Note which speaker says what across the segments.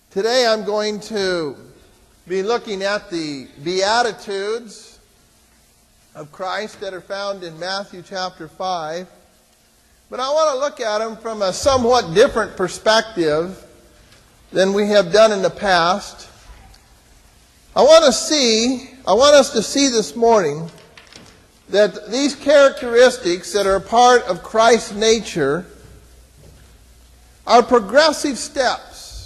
Speaker 1: Today I'm going to be looking at the Beatitudes of Christ that are found in Matthew chapter 5. But I want to look at them from a somewhat different perspective than we have done in the past. I want us to see this morning that these characteristics that are a part of Christ's nature are progressive steps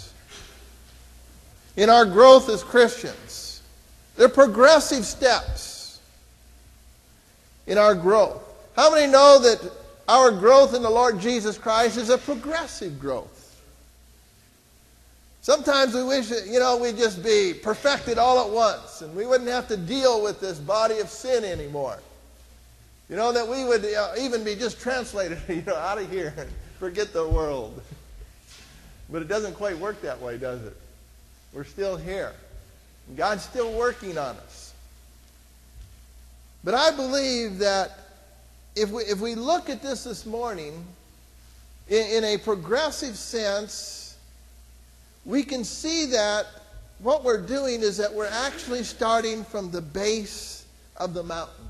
Speaker 1: in our growth as Christians. They're progressive steps in our growth. How many know that our growth in the Lord Jesus Christ is a progressive growth? Sometimes we wish that, we'd just be perfected all at once and we wouldn't have to deal with this body of sin anymore. That we would even be just translated, out of here and forget the world. But it doesn't quite work that way, does it? We're still here. God's still working on us. But I believe that if we look at this morning in a progressive sense, we can see that what we're doing is that we're actually starting from the base of the mountain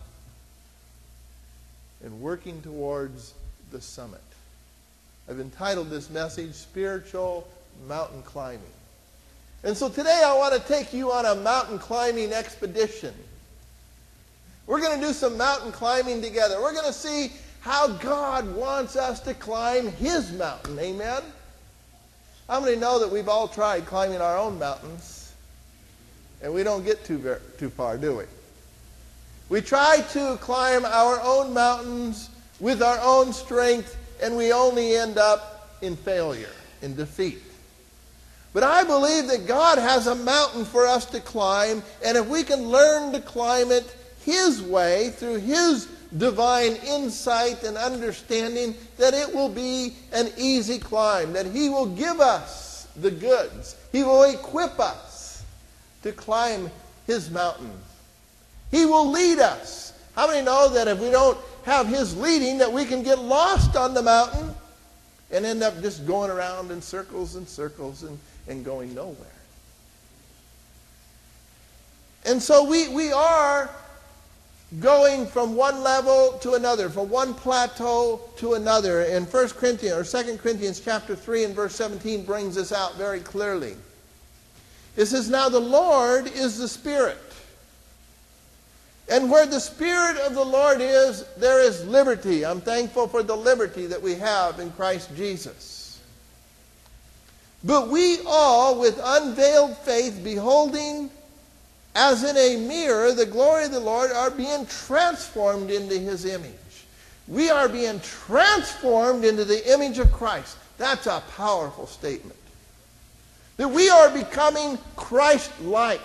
Speaker 1: and working towards the summit. I've entitled this message, Spiritual Mountain Climbing. And so today I want to take you on a mountain climbing expedition. We're going to do some mountain climbing together. We're going to see how God wants us to climb His mountain. Amen? How many know that we've all tried climbing our own mountains and we don't get too far, do we? We try to climb our own mountains with our own strength and we only end up in failure, in defeat. But I believe that God has a mountain for us to climb, and if we can learn to climb it His way, through His divine insight and understanding, that it will be an easy climb, that He will give us the goods. He will equip us to climb His mountain. He will lead us. How many know that if we don't have His leading, that we can get lost on the mountain and end up just going around in circles and circles and going nowhere? And so we are going from one level to another, from one plateau to another. And 2 Corinthians chapter 3 and verse 17 brings this out very clearly. It says, "Now the Lord is the Spirit. And where the Spirit of the Lord is, there is liberty." I'm thankful for the liberty that we have in Christ Jesus. "But we all, with unveiled face, beholding as in a mirror the glory of the Lord, are being transformed into His image." We are being transformed into the image of Christ. That's a powerful statement. That we are becoming Christ-like.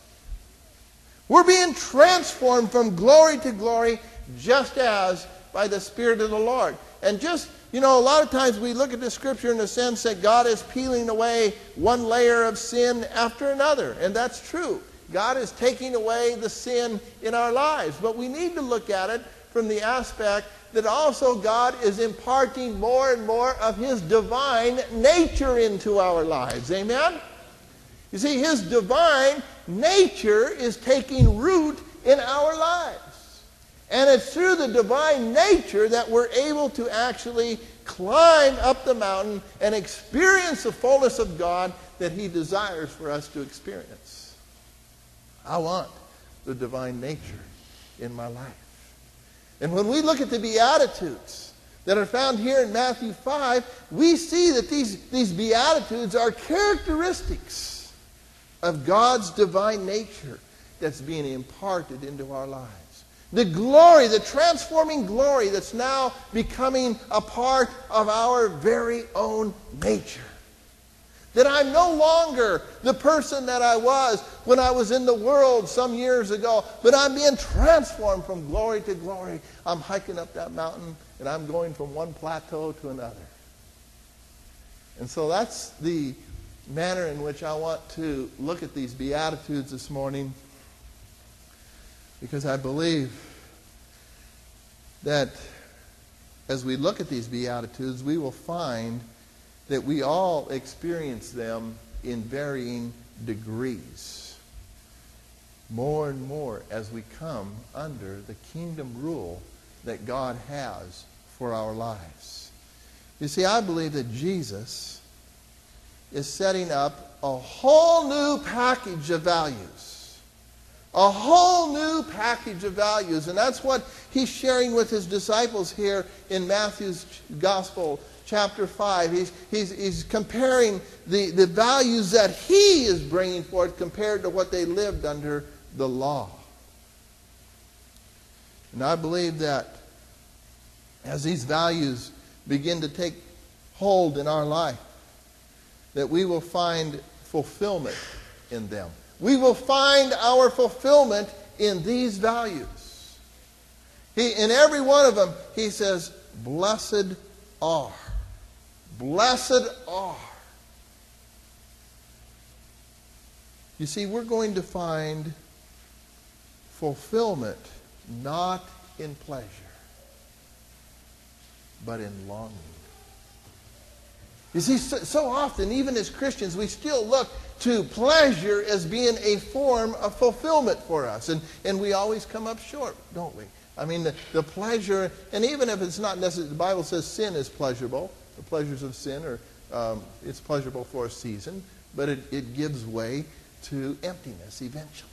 Speaker 1: We're being transformed from glory to glory, just as by the Spirit of the Lord. And just, a lot of times we look at the Scripture in the sense that God is peeling away one layer of sin after another. And that's true. God is taking away the sin in our lives. But we need to look at it from the aspect that also God is imparting more and more of His divine nature into our lives. Amen? You see, His divine nature is taking root in our lives. And it's through the divine nature that we're able to actually climb up the mountain and experience the fullness of God that He desires for us to experience. I want the divine nature in my life. And when we look at the Beatitudes that are found here in Matthew 5, we see that these Beatitudes are characteristics of God's divine nature that's being imparted into our lives. The glory, the transforming glory that's now becoming a part of our very own nature. That I'm no longer the person that I was when I was in the world some years ago, but I'm being transformed from glory to glory. I'm hiking up that mountain and I'm going from one plateau to another. And so that's the manner in which I want to look at these Beatitudes this morning, because I believe that as we look at these Beatitudes, we will find that we all experience them in varying degrees. More and more as we come under the kingdom rule that God has for our lives. You see, I believe that Jesus is setting up a whole new package of values. A whole new package of values. And that's what he's sharing with his disciples here in Matthew's Gospel, chapter 5. He's comparing the values that he is bringing forth compared to what they lived under the law. And I believe that as these values begin to take hold in our life, that we will find fulfillment in them. We will find our fulfillment in these values. In every one of them, he says, blessed are. Blessed are. You see, we're going to find fulfillment not in pleasure, but in longing. You see, so often, even as Christians, we still look to pleasure as being a form of fulfillment for us. And we always come up short, don't we? I mean, the pleasure, and even if it's not necessary, the Bible says sin is pleasurable. The pleasures of sin are, it's pleasurable for a season, but it gives way to emptiness eventually.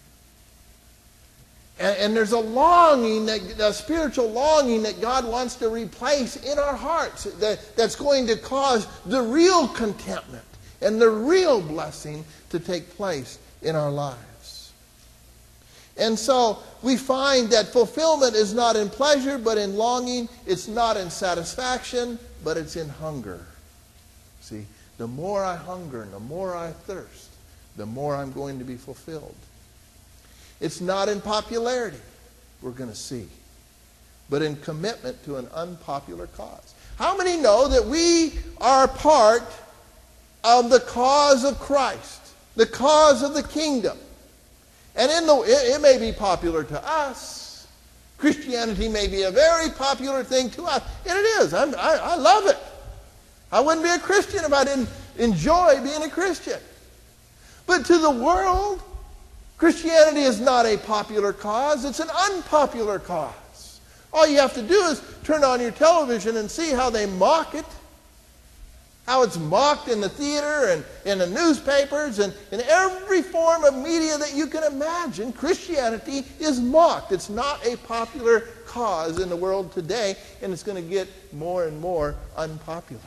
Speaker 1: And there's a longing, a spiritual longing that God wants to replace in our hearts that's going to cause the real contentment and the real blessing to take place in our lives. And so we find that fulfillment is not in pleasure but in longing. It's not in satisfaction but it's in hunger. See, the more I hunger and the more I thirst, the more I'm going to be fulfilled. It's not in popularity, we're going to see, but in commitment to an unpopular cause. How many know that we are part of the cause of Christ, the cause of the kingdom? And it may be popular to us. Christianity may be a very popular thing to us, and it is. I love it. I wouldn't be a Christian if I didn't enjoy being a Christian. But to the world, Christianity is not a popular cause. It's an unpopular cause. All you have to do is turn on your television and see how they mock it. How it's mocked in the theater and in the newspapers and in every form of media that you can imagine. Christianity is mocked. It's not a popular cause in the world today, and it's going to get more and more unpopular.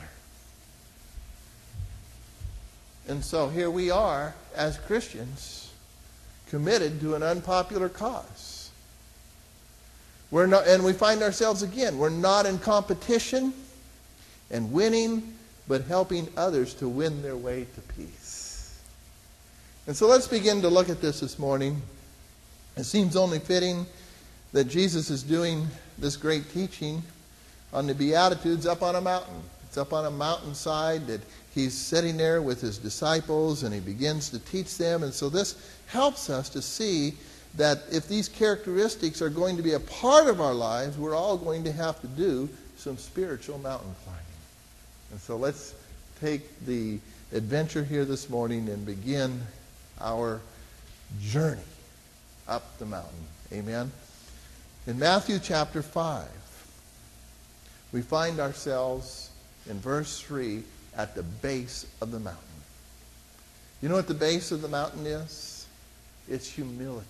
Speaker 1: And so here we are as Christians, committed to an unpopular cause. We're not, and we find ourselves again, we're not in competition and winning, but helping others to win their way to peace. And so let's begin to look at this morning. It seems only fitting that Jesus is doing this great teaching on the Beatitudes up on a mountain. It's up on a mountainside that he's sitting there with his disciples and he begins to teach them. And so this helps us to see that if these characteristics are going to be a part of our lives, we're all going to have to do some spiritual mountain climbing. And so let's take the adventure here this morning and begin our journey up the mountain. Amen. In Matthew chapter 5, we find ourselves in verse 3 at the base of the mountain. You know what the base of the mountain is? It's humility.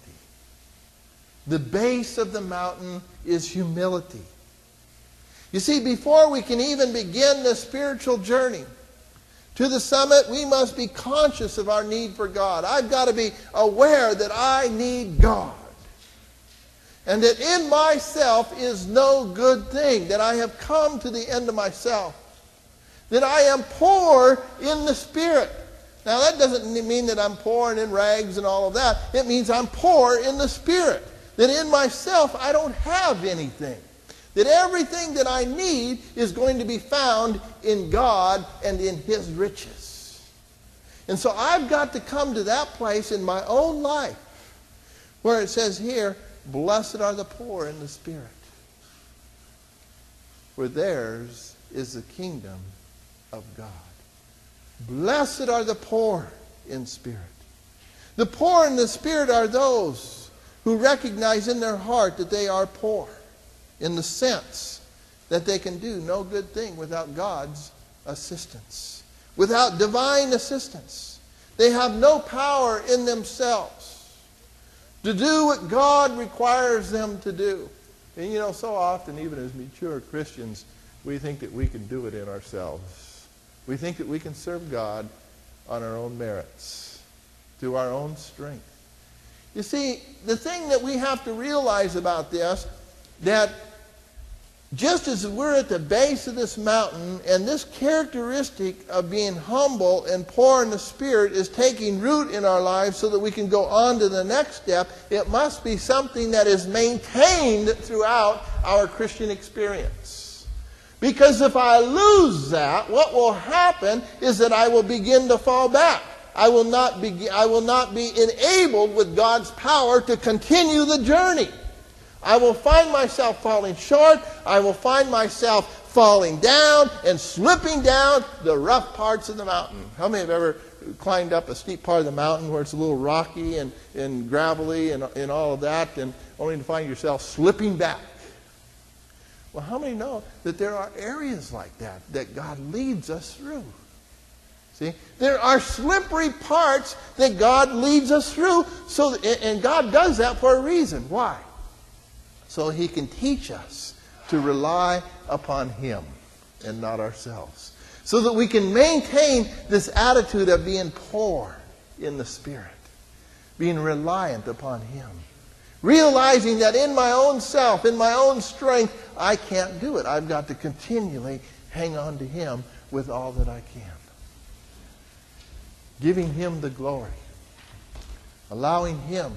Speaker 1: The base of the mountain is humility. You see, before we can even begin the spiritual journey to the summit, we must be conscious of our need for God. I've got to be aware that I need God. And that in myself is no good thing. That I have come to the end of myself. That I am poor in the Spirit. Now that doesn't mean that I'm poor and in rags and all of that. It means I'm poor in the Spirit. That in myself I don't have anything. That everything that I need is going to be found in God and in His riches. And so I've got to come to that place in my own life where it says here, blessed are the poor in the Spirit, for theirs is the kingdom of God. Blessed are the poor in spirit. The poor in the spirit are those who recognize in their heart that they are poor, in the sense that they can do no good thing without God's assistance, without divine assistance. They have no power in themselves to do what God requires them to do. And you know, so often, even as mature Christians, we think that we can do it in ourselves. We think that we can serve God on our own merits, through our own strength. You see, the thing that we have to realize about this, that just as we're at the base of this mountain, and this characteristic of being humble and poor in the spirit is taking root in our lives so that we can go on to the next step, it must be something that is maintained throughout our Christian experience. Because if I lose that, what will happen is that I will begin to fall back. I will not be enabled with God's power to continue the journey. I will find myself falling short. I will find myself falling down and slipping down the rough parts of the mountain. How many have ever climbed up a steep part of the mountain where it's a little rocky and gravelly and all of that, and only to find yourself slipping back? Well, how many know that there are areas like that God leads us through? See, there are slippery parts that God leads us through, and God does that for a reason. Why? So He can teach us to rely upon Him and not ourselves. So that we can maintain this attitude of being poor in the Spirit, being reliant upon Him. Realizing that in my own self, in my own strength, I can't do it. I've got to continually hang on to Him with all that I can. Giving Him the glory. Allowing Him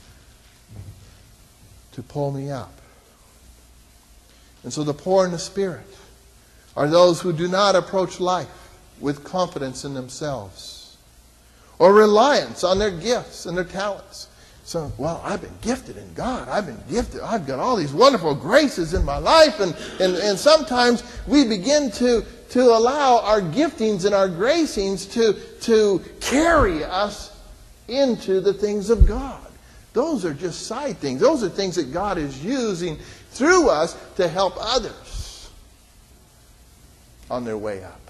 Speaker 1: to pull me up. And so the poor in the Spirit are those who do not approach life with confidence in themselves or reliance on their gifts and their talents. So, well, I've been gifted in God. I've been gifted. I've got all these wonderful graces in my life. And sometimes we begin to allow our giftings and our gracings to carry us into the things of God. Those are just side things. Those are things that God is using through us to help others on their way up.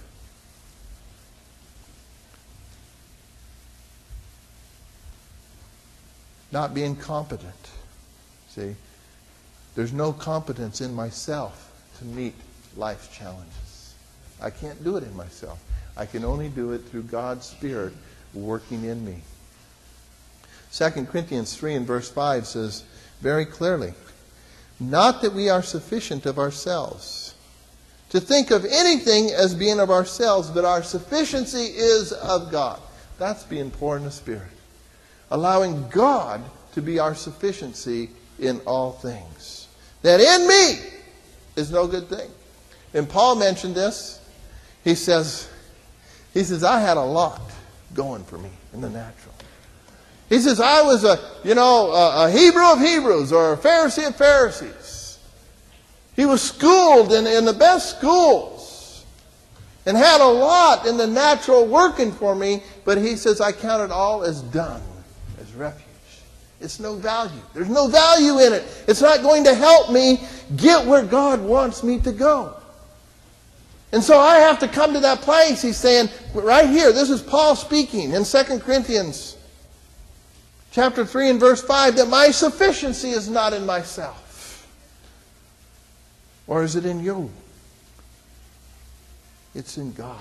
Speaker 1: Not being competent. See, there's no competence in myself to meet life's challenges. I can't do it in myself. I can only do it through God's Spirit working in me. 2 Corinthians 3 and verse 5 says very clearly, not that we are sufficient of ourselves to think of anything as being of ourselves, but our sufficiency is of God. That's being poor in the Spirit. Allowing God to be our sufficiency in all things. That in me is no good thing. And Paul mentioned this. He says, I had a lot going for me in the natural. He says, I was a Hebrew of Hebrews or a Pharisee of Pharisees. He was schooled in the best schools and had a lot in the natural working for me. But he says, I count it all as dung, as refuge. It's no value. There's no value in it. It's not going to help me get where God wants me to go. And so I have to come to that place. He's saying, right here, this is Paul speaking in 2 Corinthians chapter 3 and verse 5, that my sufficiency is not in myself. Or is it in you? It's in God.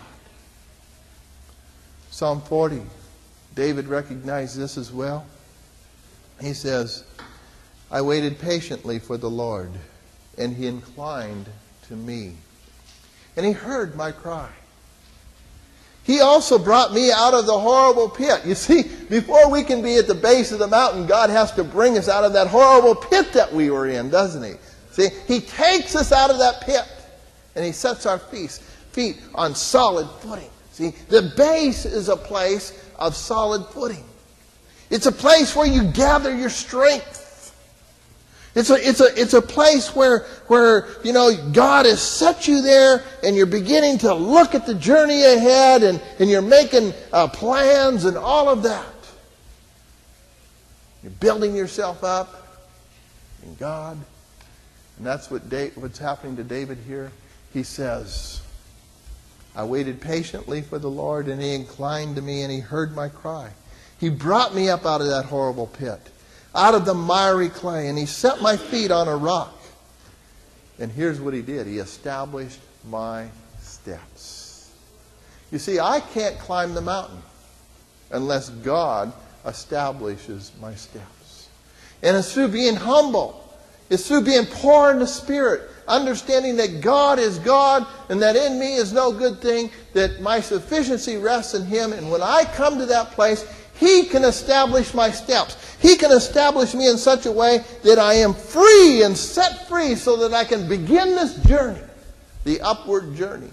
Speaker 1: Psalm 40, David recognized this as well. He says, I waited patiently for the Lord, and He inclined to me. And He heard my cry. He also brought me out of the horrible pit. You see, before we can be at the base of the mountain, God has to bring us out of that horrible pit that we were in, doesn't He? See, He takes us out of that pit, and He sets our feet on solid footing. See, the base is a place of solid footing. It's a place where you gather your strength. It's a place where God has set you there, and you're beginning to look at the journey ahead, and you're making plans and all of that. You're building yourself up in God. And that's what's happening to David here. He says, I waited patiently for the Lord, and He inclined to me, and He heard my cry. He brought me up out of that horrible pit, out of the miry clay, and He set my feet on a rock. And here's what He did. He established my steps. You see, I can't climb the mountain unless God establishes my steps. And it's through being humble. It's through being poor in the Spirit, understanding that God is God and that in me is no good thing, that my sufficiency rests in Him. And when I come to that place, He can establish my steps. He can establish me in such a way that I am free and set free so that I can begin this journey, the upward journey.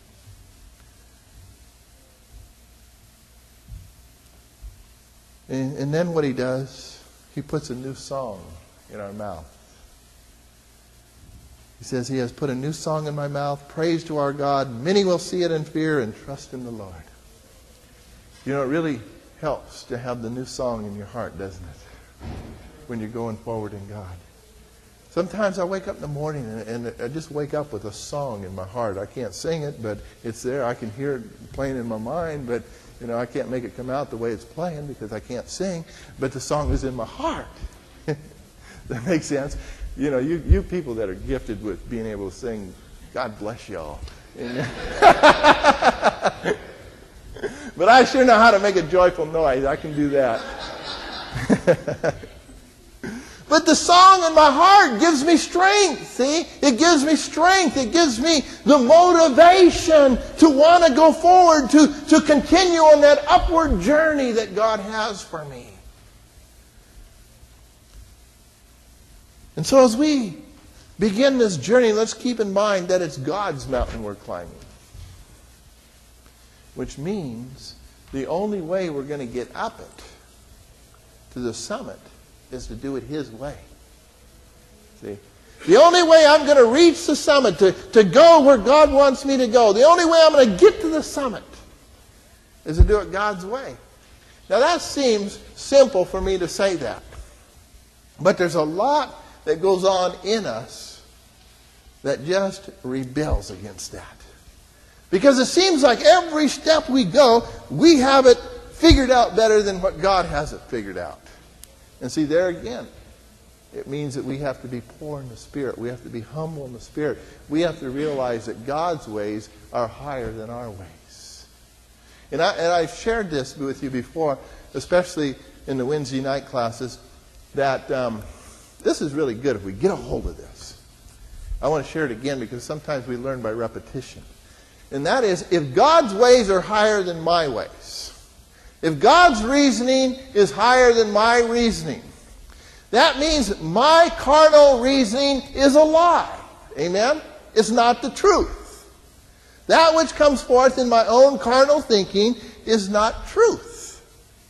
Speaker 1: And then what He does, He puts a new song in our mouth. He says, He has put a new song in my mouth, praise to our God. Many will see it and fear and trust in the Lord. It really helps to have the new song in your heart, doesn't it? When you're going forward in God. Sometimes I wake up in the morning and I just wake up with a song in my heart. I can't sing it, but it's there. I can hear it playing in my mind, but I can't make it come out the way it's playing because I can't sing. But the song is in my heart. That makes sense. You people that are gifted with being able to sing, God bless y'all. But I sure know how to make a joyful noise. I can do that. But the song in my heart gives me strength, see? It gives me strength. It gives me the motivation to want to go forward, to continue on that upward journey that God has for me. And so as we begin this journey, let's keep in mind that it's God's mountain we're climbing. Which means the only way we're going to get up it to the summit is to do it His way. See? The only way I'm going to reach the summit, to go where God wants me to go, the only way I'm going to get to the summit is to do it God's way. Now that seems simple for me to say that. But there's a lot that goes on in us that just rebels against that. Because it seems like every step we go, we have it figured out better than what God has it figured out. And see, there again, it means that we have to be poor in the Spirit. We have to be humble in the Spirit. We have to realize that God's ways are higher than our ways. And I've shared this with you before, especially in the Wednesday night classes, that this is really good if we get a hold of this. I want to share it again because sometimes we learn by repetition. And that is, if God's ways are higher than my ways, if God's reasoning is higher than my reasoning, that means my carnal reasoning is a lie. Amen? It's not the truth. That which comes forth in my own carnal thinking is not truth.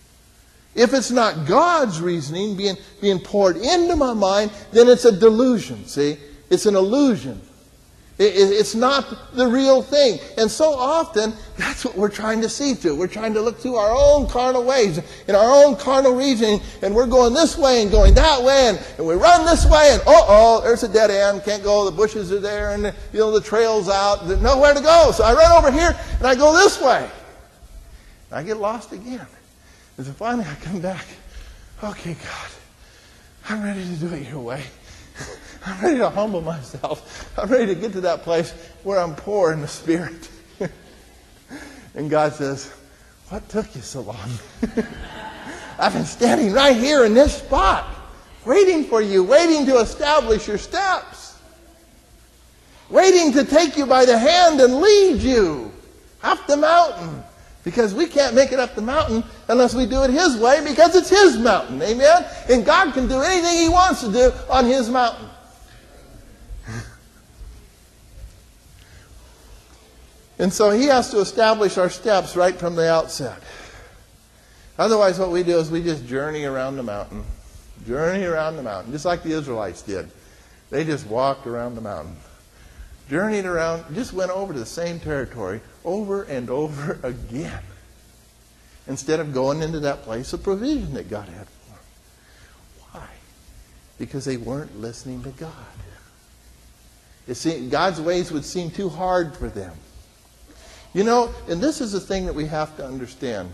Speaker 1: If it's not God's reasoning being poured into my mind, then it's a delusion, see? It's an illusion. It's not the real thing. And so often, that's what we're trying to see through. We're trying to look through our own carnal ways and our own carnal reasoning, and we're going this way and going that way, and we run this way, and there's a dead end, can't go, the bushes are there, and the trail's out, there's nowhere to go. So I run over here, and I go this way. And I get lost again. And so finally I come back. Okay, God, I'm ready to do it your way. I'm ready to humble myself. I'm ready to get to that place where I'm poor in the Spirit. And God says, what took you so long? I've been standing right here in this spot, waiting for you, waiting to establish your steps, waiting to take you by the hand and lead you up the mountain. Because we can't make it up the mountain unless we do it His way, because it's His mountain. Amen? And God can do anything He wants to do on His mountain. And so He has to establish our steps right from the outset. Otherwise, what we do is we just journey around the mountain. Journey around the mountain, just like the Israelites did. They just walked around the mountain. Journeyed around, just went over to the same territory over and over again. Instead of going into that place of provision that God had for them. Why? Because they weren't listening to God. It seemed, God's ways would seem too hard for them. You know, and this is the thing that we have to understand.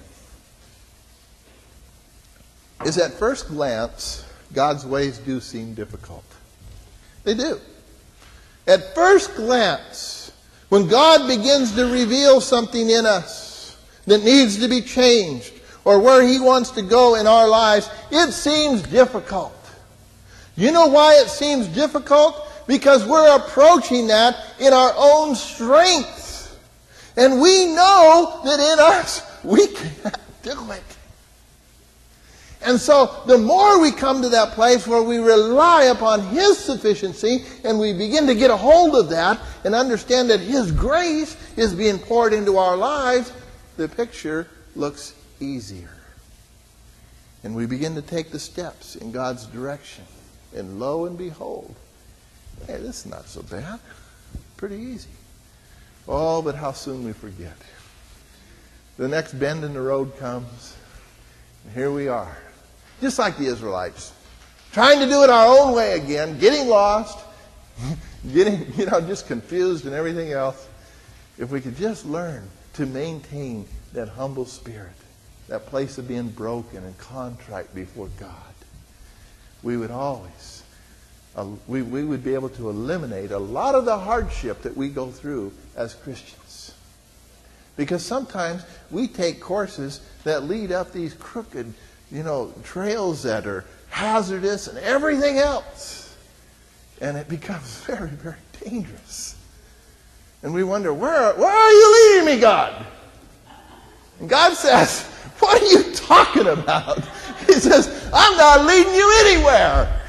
Speaker 1: Is at first glance, God's ways do seem difficult. They do. At first glance, when God begins to reveal something in us that needs to be changed, or where He wants to go in our lives, it seems difficult. You know why it seems difficult? Because we're approaching that in our own strength. And we know that in us, we can't do it. And so the more we come to that place where we rely upon His sufficiency and we begin to get a hold of that and understand that His grace is being poured into our lives, the picture looks easier. And we begin to take the steps in God's direction. And lo and behold, hey, this is not so bad. Pretty easy. Oh, but how soon we forget. The next bend in the road comes, and here we are. Just like the Israelites. Trying to do it our own way again, getting lost, getting, just confused and everything else. If we could just learn to maintain that humble spirit, that place of being broken and contrite before God, we would always, we would be able to eliminate a lot of the hardship that we go through as Christians. Because sometimes we take courses that lead up these crooked, trails that are hazardous and everything else. And it becomes very, very dangerous. And we wonder, where are you leading me, God? And God says, what are you talking about? He says, I'm not leading you anywhere.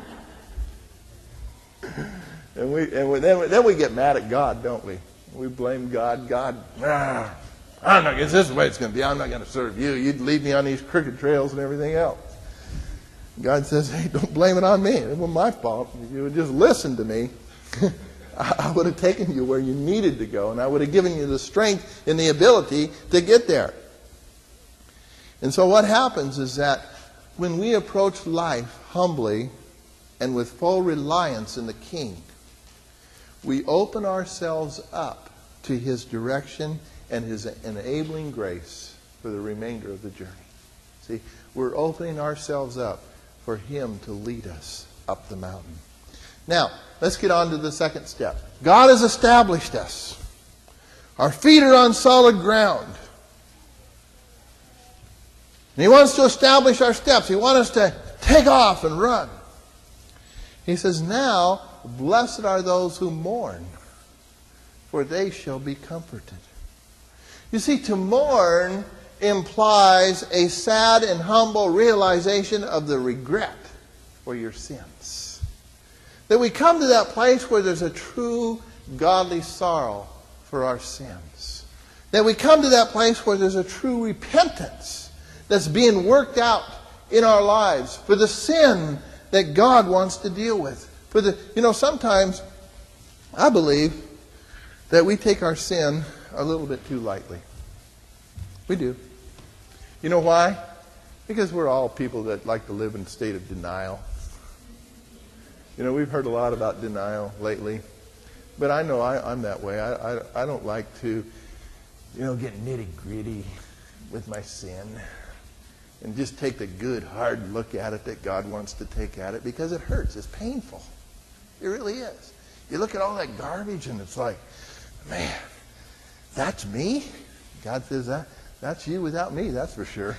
Speaker 1: Then we get mad at God, don't we? We blame God. I'm not. This is the way it's going to be. I'm not going to serve you. You'd lead me on these crooked trails and everything else. God says, hey, don't blame it on me. It wasn't my fault. If you would just listen to me, I would have taken you where you needed to go, and I would have given you the strength and the ability to get there. And so what happens is that when we approach life humbly and with full reliance in the King, we open ourselves up to His direction and His enabling grace for the remainder of the journey. See, we're opening ourselves up for Him to lead us up the mountain. Now, let's get on to the second step. God has established us. Our feet are on solid ground. And He wants to establish our steps. He wants us to take off and run. He says, now, blessed are those who mourn, for they shall be comforted. You see, to mourn implies a sad and humble realization of the regret for your sins. That we come to that place where there's a true godly sorrow for our sins. That we come to that place where there's a true repentance that's being worked out in our lives for the sin that God wants to deal with. Sometimes I believe that we take our sin a little bit too lightly. We do. You know why? Because we're all people that like to live in a state of denial. We've heard a lot about denial lately. But I know I'm that way. I don't like to, get nitty-gritty with my sin and just take the good, hard look at it that God wants to take at it, because it hurts. It's painful. It really is. You look at all that garbage and it's like, man, that's me? God says, that's you without me, that's for sure.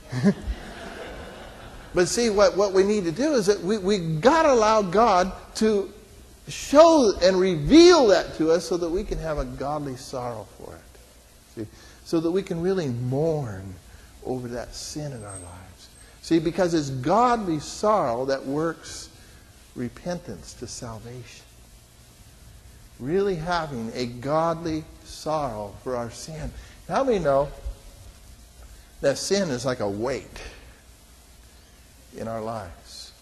Speaker 1: But see, what we need to do is that we got to allow God to show and reveal that to us so that we can have a godly sorrow for it. See? So that we can really mourn over that sin in our lives. See, because it's godly sorrow that works repentance to salvation. Really having a godly sorrow for our sin. How many know that sin is like a weight in our lives?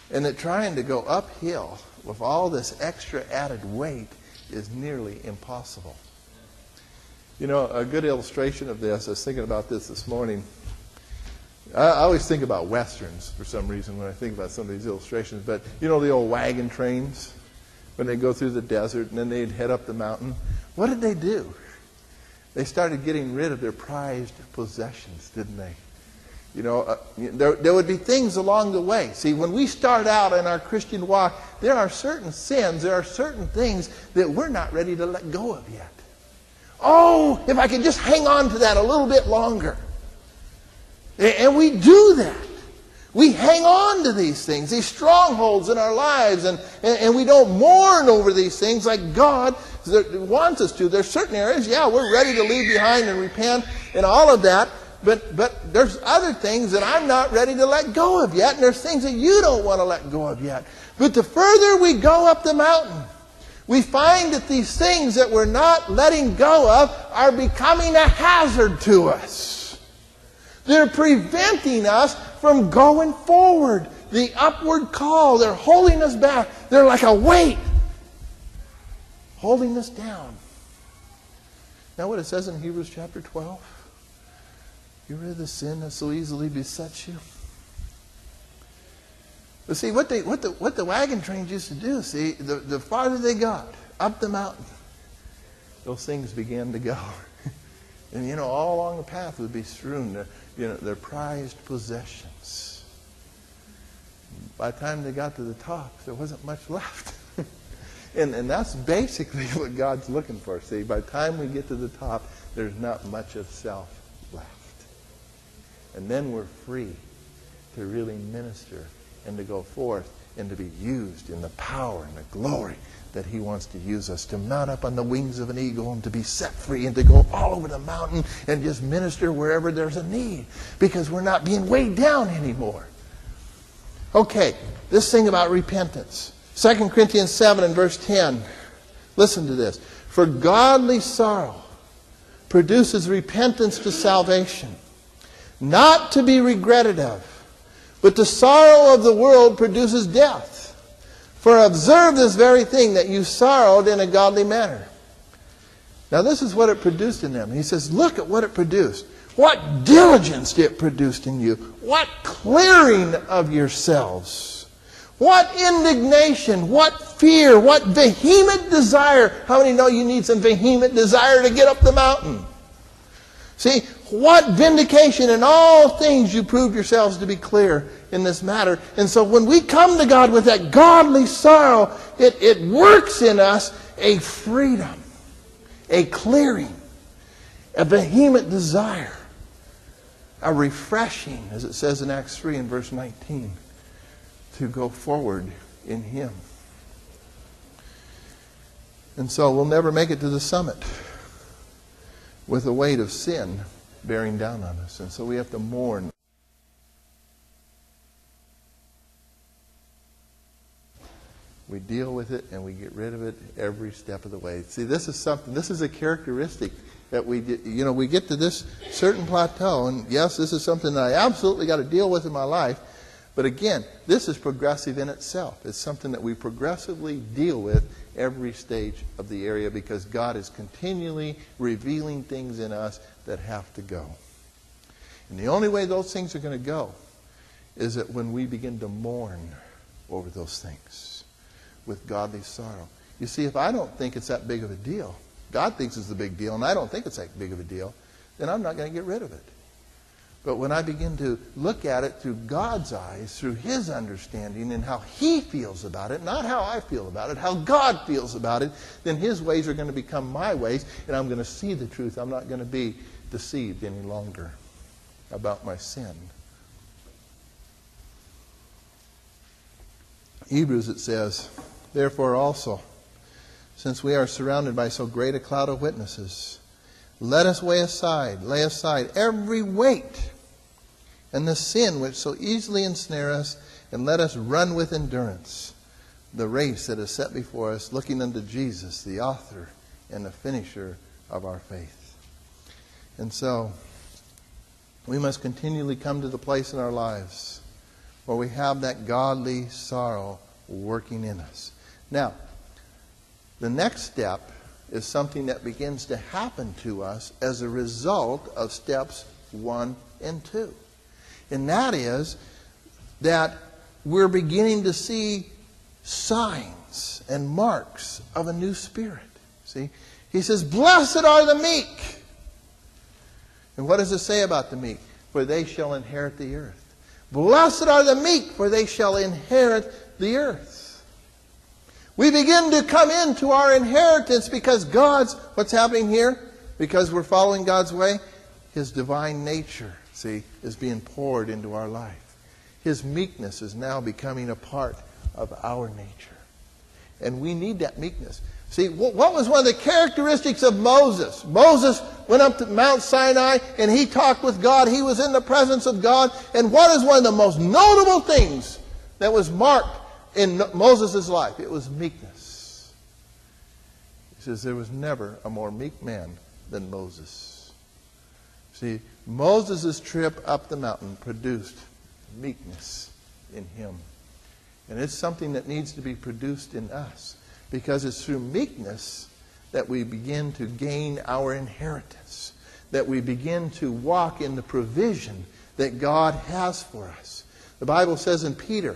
Speaker 1: And that trying to go uphill with all this extra added weight is nearly impossible. You know, a good illustration of this, I was thinking about this morning. I always think about Westerns for some reason when I think about some of these illustrations. But you know the old wagon trains? When they go through the desert and then they'd head up the mountain. What did they do? They started getting rid of their prized possessions, didn't they? You know, there would be things along the way. See, when we start out in our Christian walk, there are certain sins, there are certain things that we're not ready to let go of yet. Oh, if I could just hang on to that a little bit longer. And we do that. We hang on to these things, these strongholds in our lives, and we don't mourn over these things like God wants us to. There's certain areas, yeah, we're ready to leave behind and repent and all of that, but there's other things that I'm not ready to let go of yet, and there's things that you don't want to let go of yet. But the further we go up the mountain, we find that these things that we're not letting go of are becoming a hazard to us. They're preventing us from going forward. The upward call, they're holding us back. They're like a weight holding us down. Now what it says in Hebrews chapter 12? Get rid of the sin that so easily besets you. But see, what the wagon trains used to do, see, the farther they got up the mountain, those things began to go. And, you know, all along the path would be strewn, their prized possessions. By the time they got to the top, there wasn't much left. and that's basically what God's looking for. See, by the time we get to the top, there's not much of self left. And then we're free to really minister and to go forth and to be used in the power and the glory that He wants to use us, to mount up on the wings of an eagle and to be set free and to go all over the mountain and just minister wherever there's a need, because we're not being weighed down anymore. Okay, this thing about repentance. 2 Corinthians 7 and verse 10. Listen to this. For godly sorrow produces repentance to salvation, not to be regretted of, but the sorrow of the world produces death. For observe this very thing, that you sorrowed in a godly manner. Now this is what it produced in them. He says, look at what it produced. What diligence it produced in you. What clearing of yourselves. What indignation. What fear. What vehement desire. How many know you need some vehement desire to get up the mountain? See, what vindication in all things you proved yourselves to be clear in this matter. And so when we come to God with that godly sorrow, it works in us a freedom, a clearing, a vehement desire, a refreshing, as it says in Acts 3 and verse 19, to go forward in Him. And so we'll never make it to the summit with the weight of sin bearing down on us. And so we have to mourn. We deal with it and we get rid of it every step of the way. See, this is a characteristic that we get to this certain plateau, and yes, this is something that I absolutely got to deal with in my life. But again, this is progressive in itself. It's something that we progressively deal with every stage of the area, because God is continually revealing things in us that have to go. And the only way those things are going to go is that when we begin to mourn over those things with godly sorrow. You see, if I don't think it's that big of a deal, God thinks it's a big deal, and I don't think it's that big of a deal, then I'm not going to get rid of it. But when I begin to look at it through God's eyes, through His understanding and how He feels about it, not how I feel about it, how God feels about it, then His ways are going to become my ways, and I'm going to see the truth. I'm not going to be deceived any longer about my sin. Hebrews, it says, therefore also, since we are surrounded by so great a cloud of witnesses, let us lay aside every weight and the sin which so easily ensnare us, and let us run with endurance the race that is set before us, looking unto Jesus, the author and the finisher of our faith. And so, we must continually come to the place in our lives where we have that godly sorrow working in us. Now, the next step is something that begins to happen to us as a result of steps 1 and 2. And that is that we're beginning to see signs and marks of a new spirit. See? He says, blessed are the meek. And what does it say about the meek? For they shall inherit the earth. Blessed are the meek, for they shall inherit the earth. We begin to come into our inheritance because what's happening here? Because we're following God's way, His divine nature, see, is being poured into our life. His meekness is now becoming a part of our nature. And we need that meekness. See, what was one of the characteristics of Moses? Moses went up to Mount Sinai and he talked with God. He was in the presence of God. And what is one of the most notable things that was marked in Moses' life? It was meekness. He says there was never a more meek man than Moses. See, Moses' trip up the mountain produced meekness in him. And it's something that needs to be produced in us, because it's through meekness that we begin to gain our inheritance, that we begin to walk in the provision that God has for us. The Bible says in Peter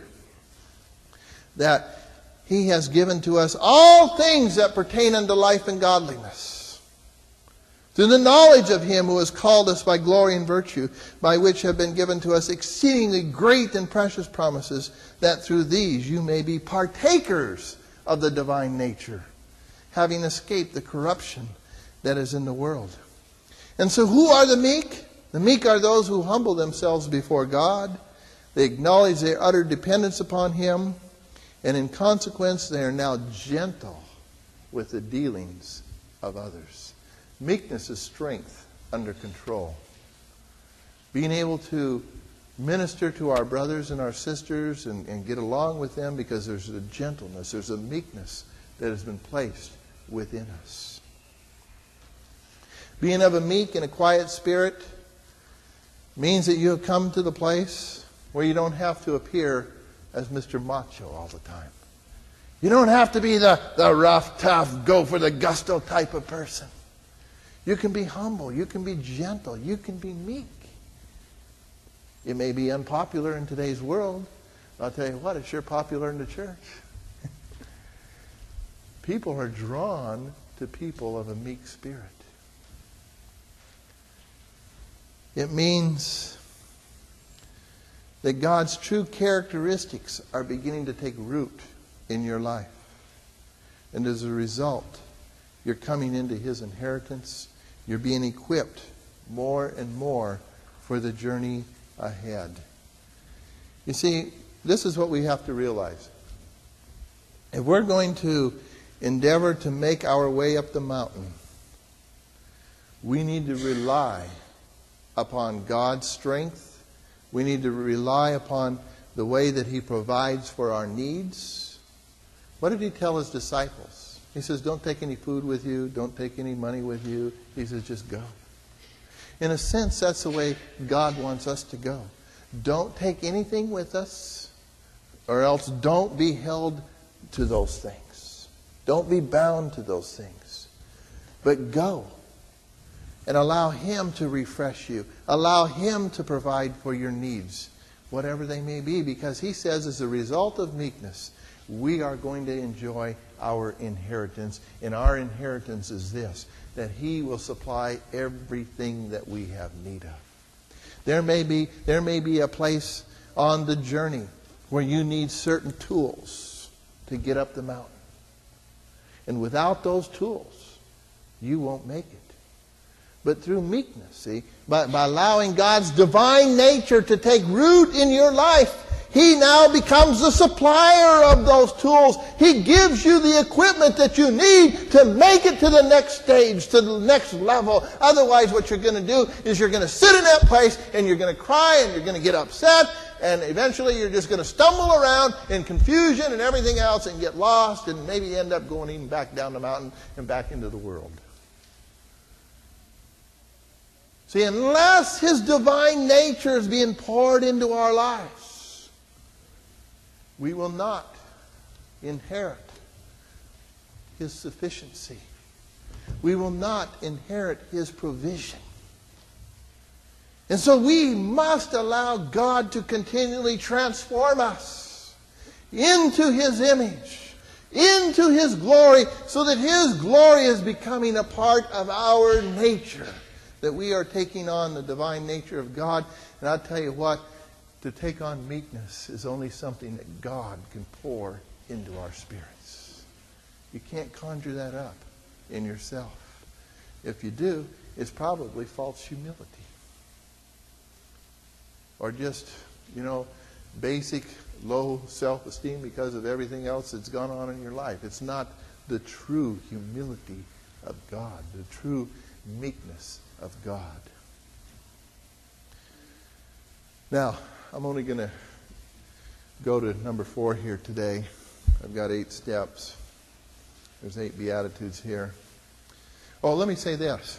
Speaker 1: that He has given to us all things that pertain unto life and godliness, through the knowledge of Him who has called us by glory and virtue, by which have been given to us exceedingly great and precious promises, that through these you may be partakers of the divine nature, having escaped the corruption that is in the world. And so who are the meek? The meek are those who humble themselves before God. They acknowledge their utter dependence upon Him, and in consequence they are now gentle with the dealings of others. Meekness is strength under control. Being able to minister to our brothers and our sisters and get along with them because there's a gentleness, there's a meekness that has been placed within us. Being of a meek and a quiet spirit means that you have come to the place where you don't have to appear as Mr. Macho all the time. You don't have to be the rough, tough, go for the gusto type of person. You can be humble. You can be gentle. You can be meek. It may be unpopular in today's world. I'll tell you what, it's sure popular in the church. People are drawn to people of a meek spirit. It means that God's true characteristics are beginning to take root in your life. And as a result, you're coming into His inheritance. You're being equipped more and more for the journey ahead. You see, this is what we have to realize. If we're going to endeavor to make our way up the mountain, we need to rely upon God's strength. We need to rely upon the way that He provides for our needs. What did He tell His disciples? He says, don't take any food with you. Don't take any money with you. He says, just go. In a sense, that's the way God wants us to go. Don't take anything with us, or else don't be held to those things. Don't be bound to those things. But go and allow Him to refresh you. Allow Him to provide for your needs, whatever they may be, because He says as a result of meekness, we are going to enjoy our inheritance. And our inheritance is this, that He will supply everything that we have need of. There may be a place on the journey where you need certain tools to get up the mountain. And without those tools, you won't make it. But through meekness, see, by allowing God's divine nature to take root in your life, He now becomes the supplier of those tools. He gives you the equipment that you need to make it to the next stage, to the next level. Otherwise, what you're going to do is you're going to sit in that place and you're going to cry and you're going to get upset, and eventually you're just going to stumble around in confusion and everything else and get lost and maybe end up going even back down the mountain and back into the world. See, unless His divine nature is being poured into our lives, we will not inherit His sufficiency. We will not inherit His provision. And so we must allow God to continually transform us into His image, into His glory, so that His glory is becoming a part of our nature, that we are taking on the divine nature of God. And I'll tell you what, to take on meekness is only something that God can pour into our spirits. You can't conjure that up in yourself. If you do, it's probably false humility. Or just, basic low self-esteem because of everything else that's gone on in your life. It's not the true humility of God, the true meekness of God. Now, I'm only going to go to number 4 here today. I've got 8 steps. There's 8 Beatitudes here. Oh, let me say this.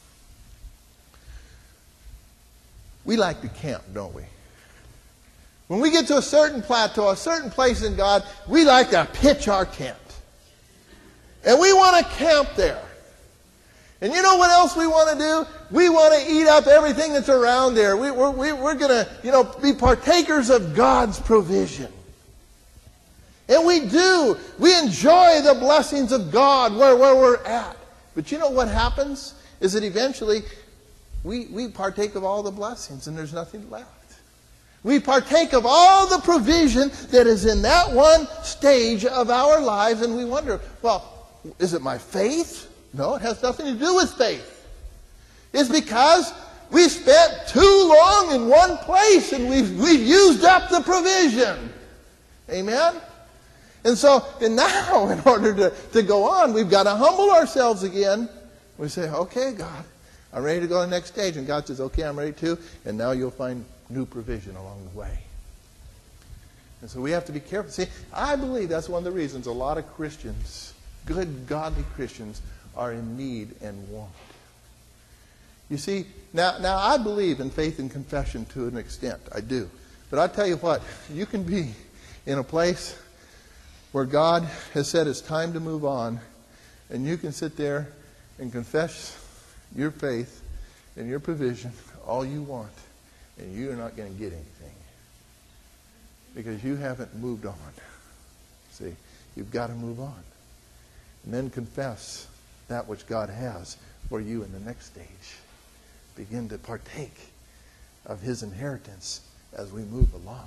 Speaker 1: We like to camp, don't we? When we get to a certain plateau, a certain place in God, we like to pitch our tent. And we want to camp there. And you know what else we want to do? We want to eat up everything that's around there. We're going to, be partakers of God's provision. And we do. We enjoy the blessings of God where we're at. But you know what happens? Is that eventually we partake of all the blessings and there's nothing left. We partake of all the provision that is in that one stage of our lives, and we wonder, well, is it my faith? No, it has nothing to do with faith. It's because we spent too long in one place and we've used up the provision. Amen? And now, in order to go on, we've got to humble ourselves again. We say, okay, God, I'm ready to go to the next stage. And God says, okay, I'm ready too. And now you'll find new provision along the way. And so we have to be careful. See, I believe that's one of the reasons a lot of Christians, good, godly Christians, are in need and want. You see, now I believe in faith and confession to an extent. I do. But I tell you what, you can be in a place where God has said it's time to move on, and you can sit there and confess your faith and your provision all you want, and you're not going to get anything because you haven't moved on. See, you've got to move on. And then confess that which God has for you in the next stage. Begin to partake of His inheritance as we move along.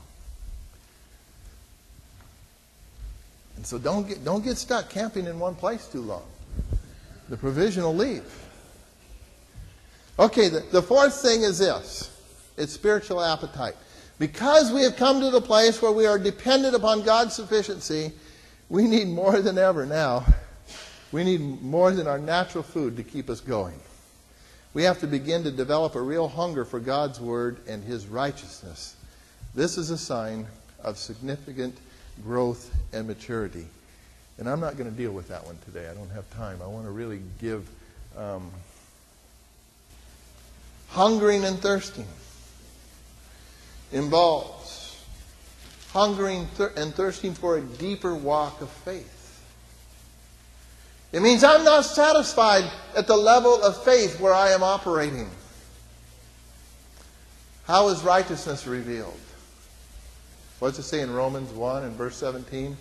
Speaker 1: And so don't get stuck camping in one place too long. The provision will leave. Okay, the fourth thing is this. It's spiritual appetite. Because we have come to the place where we are dependent upon God's sufficiency, we need more than ever now. We need more than our natural food to keep us going. We have to begin to develop a real hunger for God's Word and His righteousness. This is a sign of significant growth and maturity. And I'm not going to deal with that one today. I don't have time. I want to really give hungering and thirsting involves hungering and thirsting for a deeper walk of faith. It means I'm not satisfied at the level of faith where I am operating. How is righteousness revealed? What does it say in Romans 1 and verse 17?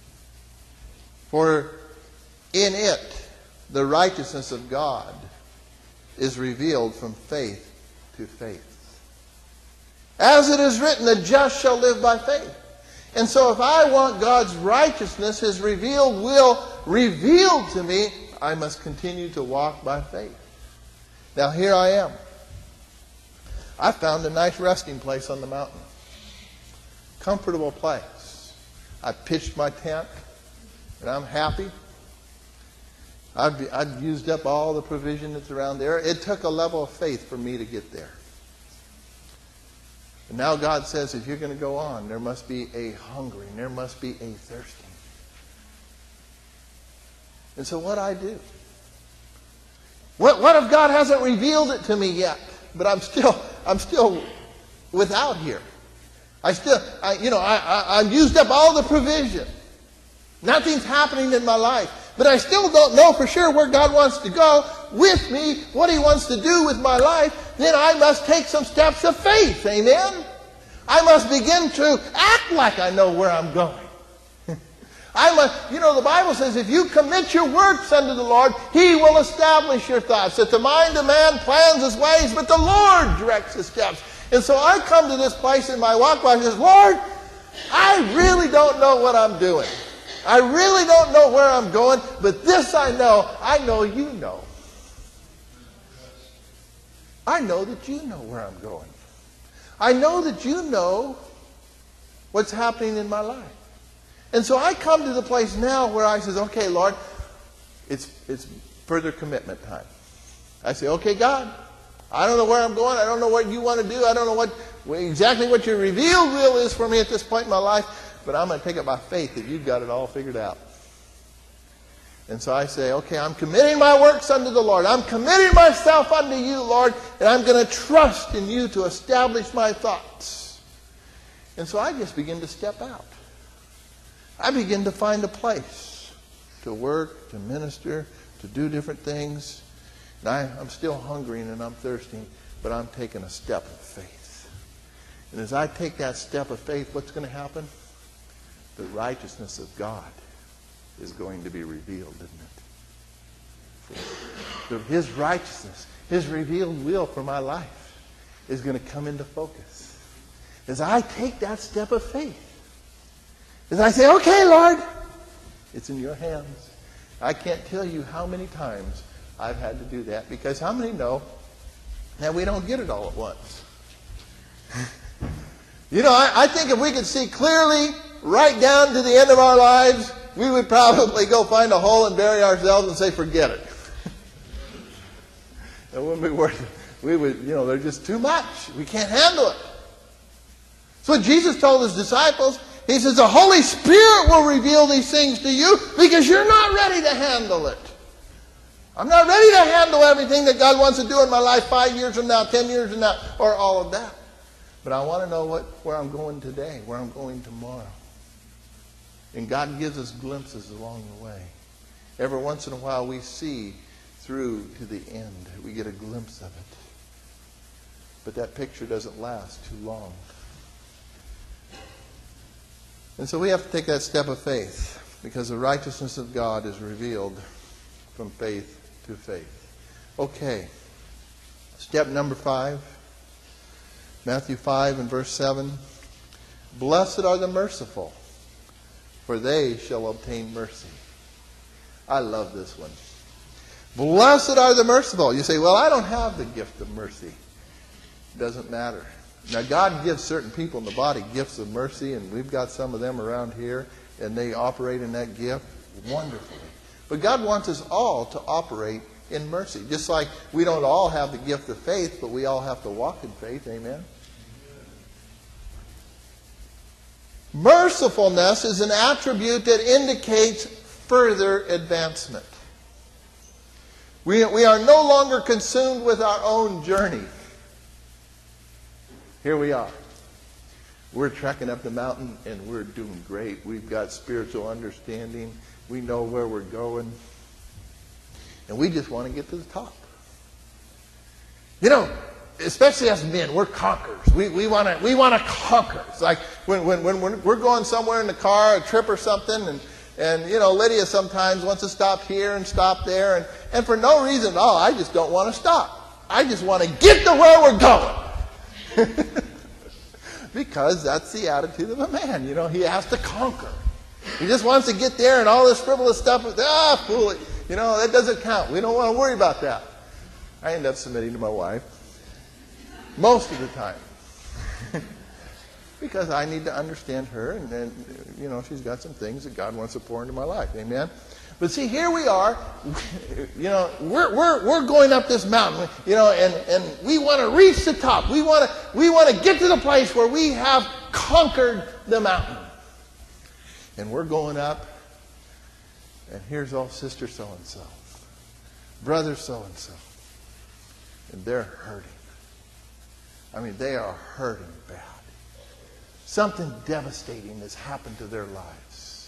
Speaker 1: For in it the righteousness of God is revealed from faith to faith. As it is written, the just shall live by faith. And so if I want God's righteousness, His revealed will revealed to me, I must continue to walk by faith. Now here I am. I found a nice resting place on the mountain. Comfortable place. I pitched my tent, and I'm happy. I've used up all the provision that's around there. It took a level of faith for me to get there. And now God says, if you're going to go on, there must be a hungering. There must be a thirsting. And so what I do? What if God hasn't revealed it to me yet? But I'm still without here. I've used up all the provision. Nothing's happening in my life. But I still don't know for sure where God wants to go with me, what He wants to do with my life. Then I must take some steps of faith. Amen? I must begin to act like I know where I'm going. The Bible says if you commit your works unto the Lord, He will establish your thoughts. That the mind of man plans his ways, but the Lord directs his steps. And so I come to this place in my walk where I say, Lord, I really don't know what I'm doing. I really don't know where I'm going, but this I know you know. I know that you know where I'm going. I know that you know what's happening in my life. And so I come to the place now where I say, okay, Lord, it's further commitment time. I say, okay, God, I don't know where I'm going. I don't know what you want to do. I don't know exactly what your revealed will is for me at this point in my life. But I'm going to take it by faith that you've got it all figured out. And so I say, okay, I'm committing my works unto the Lord. I'm committing myself unto you, Lord, and I'm going to trust in you to establish my thoughts. And so I just begin to step out. I begin to find a place to work, to minister, to do different things. And I'm still hungry and I'm thirsty, but I'm taking a step of faith. And as I take that step of faith, what's going to happen? The righteousness of God is going to be revealed, isn't it? His righteousness, His revealed will for my life is going to come into focus. As I take that step of faith, as I say, okay, Lord, it's in your hands. I can't tell you how many times I've had to do that, because how many know that we don't get it all at once? I think if we could see clearly right down to the end of our lives, we would probably go find a hole and bury ourselves and say, forget it. It wouldn't be worth it. We would, they're just too much. We can't handle it. That's what Jesus told His disciples. He says, the Holy Spirit will reveal these things to you because you're not ready to handle it. I'm not ready to handle everything that God wants to do in my life 5 years from now, 10 years from now, or all of that. But I want to know where I'm going today, where I'm going tomorrow. And God gives us glimpses along the way. Every once in a while we see through to the end. We get a glimpse of it. But that picture doesn't last too long. And so we have to take that step of faith, because the righteousness of God is revealed from faith to faith. Okay. Step number 5. Matthew 5 and verse 7. Blessed are the merciful, for they shall obtain mercy. I love this one. Blessed are the merciful. You say, well, I don't have the gift of mercy. It doesn't matter. Now, God gives certain people in the body gifts of mercy, and we've got some of them around here, and they operate in that gift wonderfully. But God wants us all to operate in mercy. Just like we don't all have the gift of faith, but we all have to walk in faith. Amen? Mercifulness is an attribute that indicates further advancement. We are no longer consumed with our own journey. Here we are. We're trekking up the mountain and we're doing great. We've got spiritual understanding. We know where we're going. And we just want to get to the top. Especially as men, we're conquerors. We want to conquer. It's like when we're going somewhere in the car, a trip or something, and Lydia sometimes wants to stop here and stop there, and for no reason at all, I just don't want to stop. I just want to get to where we're going. Because that's the attitude of a man. He has to conquer. He just wants to get there, and all this frivolous stuff, fool it. That doesn't count. We don't want to worry about that. I end up submitting to my wife most of the time. Because I need to understand her, and she's got some things that God wants to pour into my life. Amen? But see, here we are, we're going up this mountain, and we want to reach the top. We want to get to the place where we have conquered the mountain. And we're going up, and here's old sister so-and-so, brother so-and-so, and they're hurting. I mean, they are hurting bad. something devastating has happened to their lives.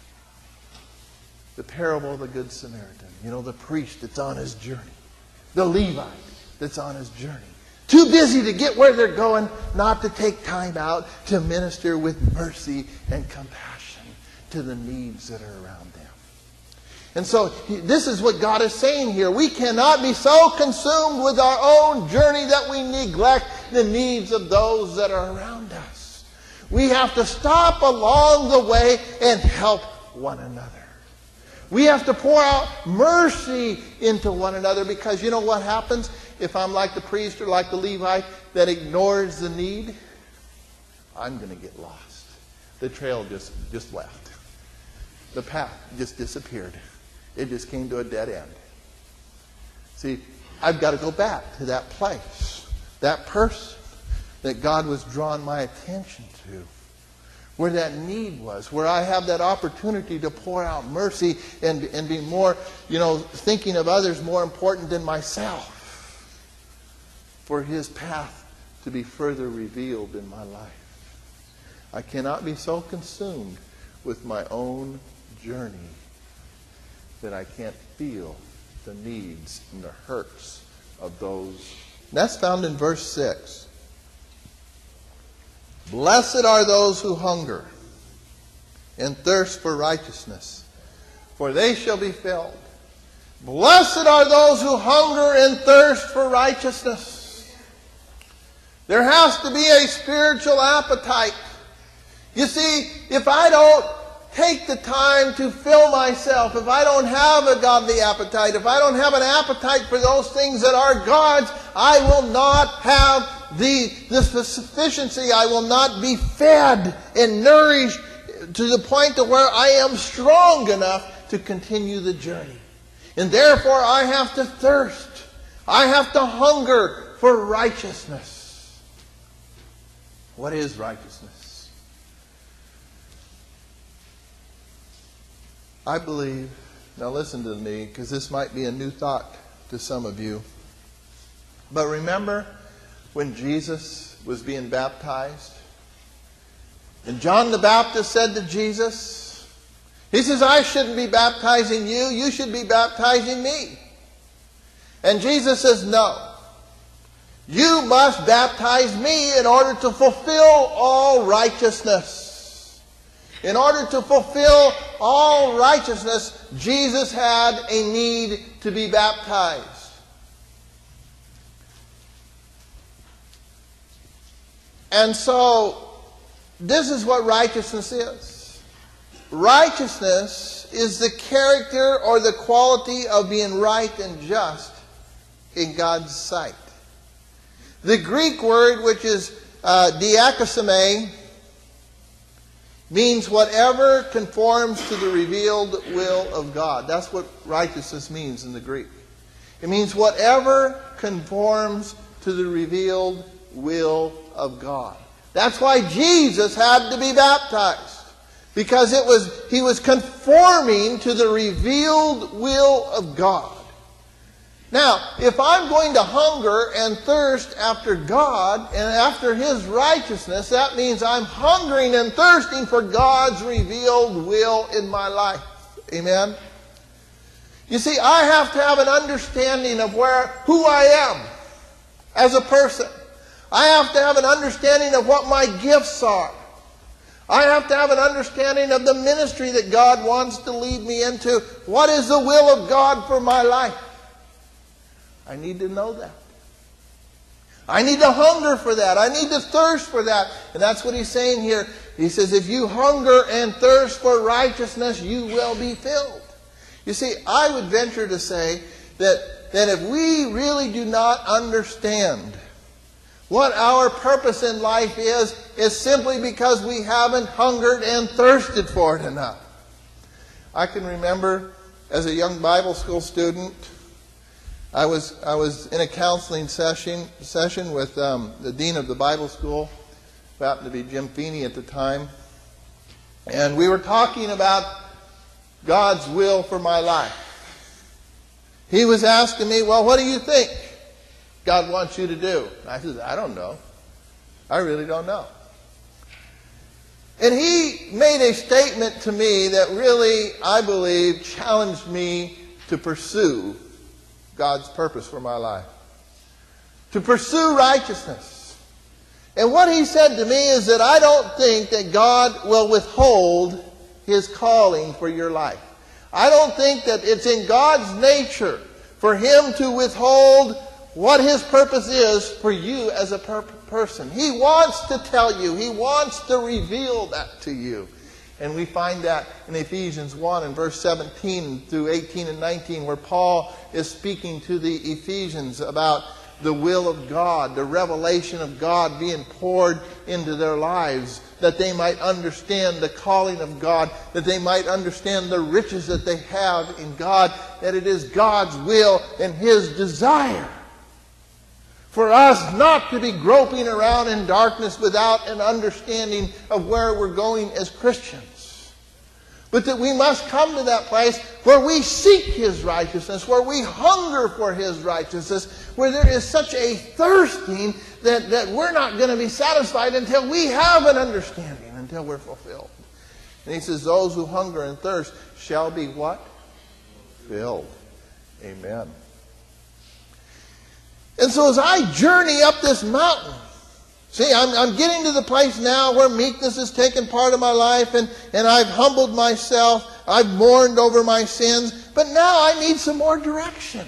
Speaker 1: The parable of the Good Samaritan. You know, the priest that's on his journey. The Levite that's on his journey. Too busy to get where they're going, not to take time out to minister with mercy and compassion to the needs that are around them. And so this is what God is saying here. We cannot be so consumed with our own journey that we neglect the needs of those that are around us. We have to stop along the way and help one another. We have to pour out mercy into one another, because you know what happens if I'm like the priest or like the Levite that ignores the need? I'm going to get lost. The trail just left. The path just disappeared. It just came to a dead end. See, I've got to go back to that place, that person that God was drawing my attention to, where that need was, where I have that opportunity to pour out mercy and be more, thinking of others more important than myself, for His path to be further revealed in my life. I cannot be so consumed with my own journey that I can't feel the needs and the hurts of those. And that's found in verse 6. Blessed are those who hunger and thirst for righteousness, for they shall be filled. Blessed are those who hunger and thirst for righteousness. There has to be a spiritual appetite. You see, if I don't take the time to fill myself, if I don't have a godly appetite, if I don't have an appetite for those things that are God's, I will not have the sufficiency. I will not be fed and nourished to the point to where I am strong enough to continue the journey. And therefore I have to thirst. I have to hunger for righteousness. What is righteousness? I believe, now listen to me, because this might be a new thought to some of you. But remember when Jesus was being baptized? And John the Baptist said to Jesus, he says, I shouldn't be baptizing you, you should be baptizing me. And Jesus says, no. You must baptize me in order to fulfill all righteousness. In order to fulfill all righteousness, Jesus had a need to be baptized. And so, this is what righteousness is. Righteousness is the character or the quality of being right and just in God's sight. The Greek word, which is diakosome, means whatever conforms to the revealed will of God. That's what righteousness means in the Greek. It means whatever conforms to the revealed will of God. That's why Jesus had to be baptized. Because he was conforming to the revealed will of God. Now, if I'm going to hunger and thirst after God and after His righteousness, that means I'm hungering and thirsting for God's revealed will in my life. Amen? You see, I have to have an understanding of who I am as a person. I have to have an understanding of what my gifts are. I have to have an understanding of the ministry that God wants to lead me into. What is the will of God for my life? I need to know that. I need to hunger for that. I need to thirst for that. And that's what he's saying here. He says, if you hunger and thirst for righteousness, you will be filled. You see, I would venture to say that if we really do not understand what our purpose in life is simply because we haven't hungered and thirsted for it enough. I can remember as a young Bible school student, I was in a counseling session with the dean of the Bible school, who happened to be Jim Feeney at the time, and we were talking about God's will for my life. He was asking me, well, what do you think God wants you to do? I said, I don't know. I really don't know. And he made a statement to me that really, I believe, challenged me to pursue God's purpose for my life. To pursue righteousness. And what he said to me is that I don't think that God will withhold His calling for your life. I don't think that it's in God's nature for Him to withhold what His purpose is for you as a person. He wants to tell you. He wants to reveal that to you. And we find that in Ephesians 1 and verse 17 through 18 and 19, where Paul is speaking to the Ephesians about the will of God, the revelation of God being poured into their lives, that they might understand the calling of God, that they might understand the riches that they have in God, that it is God's will and His desire for us not to be groping around in darkness without an understanding of where we're going as Christians. But that we must come to that place where we seek His righteousness, where we hunger for His righteousness, where there is such a thirsting that we're not going to be satisfied until we have an understanding, until we're fulfilled. And he says, those who hunger and thirst shall be what? Filled. Amen. And so as I journey up this mountain, see, I'm getting to the place now where meekness has taken part of my life, and I've humbled myself. I've mourned over my sins. But now I need some more direction.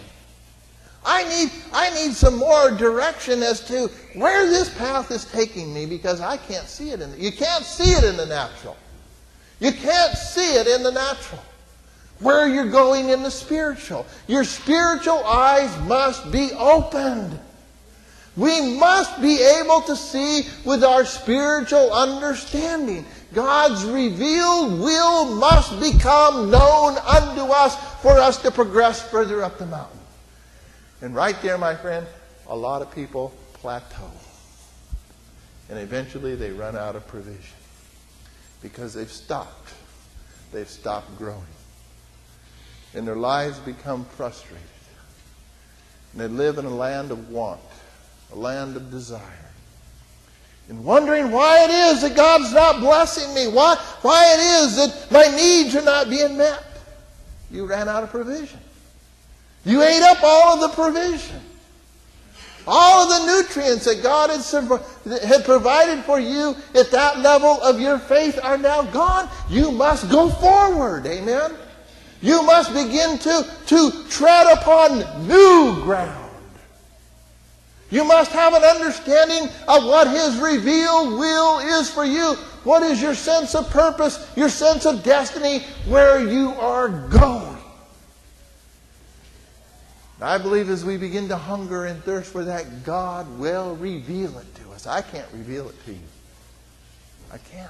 Speaker 1: I need some more direction as to where this path is taking me, because I can't see it. You can't see it in the natural. You can't see it in the natural. Where you're going in the spiritual. Your spiritual eyes must be opened. We must be able to see with our spiritual understanding. God's revealed will must become known unto us for us to progress further up the mountain. And right there, my friend, a lot of people plateau. And eventually they run out of provision. Because they've stopped. They've stopped growing. And their lives become frustrated. And they live in a land of want, a land of desire. And wondering why it is that God's not blessing me, why it is that my needs are not being met. You ran out of provision. You ate up all of the provision. All of the nutrients that God had provided for you at that level of your faith are now gone. You must go forward. Amen? You must begin to tread upon new ground. You must have an understanding of what His revealed will is for you. What is your sense of purpose, your sense of destiny, where you are going. I believe as we begin to hunger and thirst for that, God will reveal it to us. I can't reveal it to you. I can't.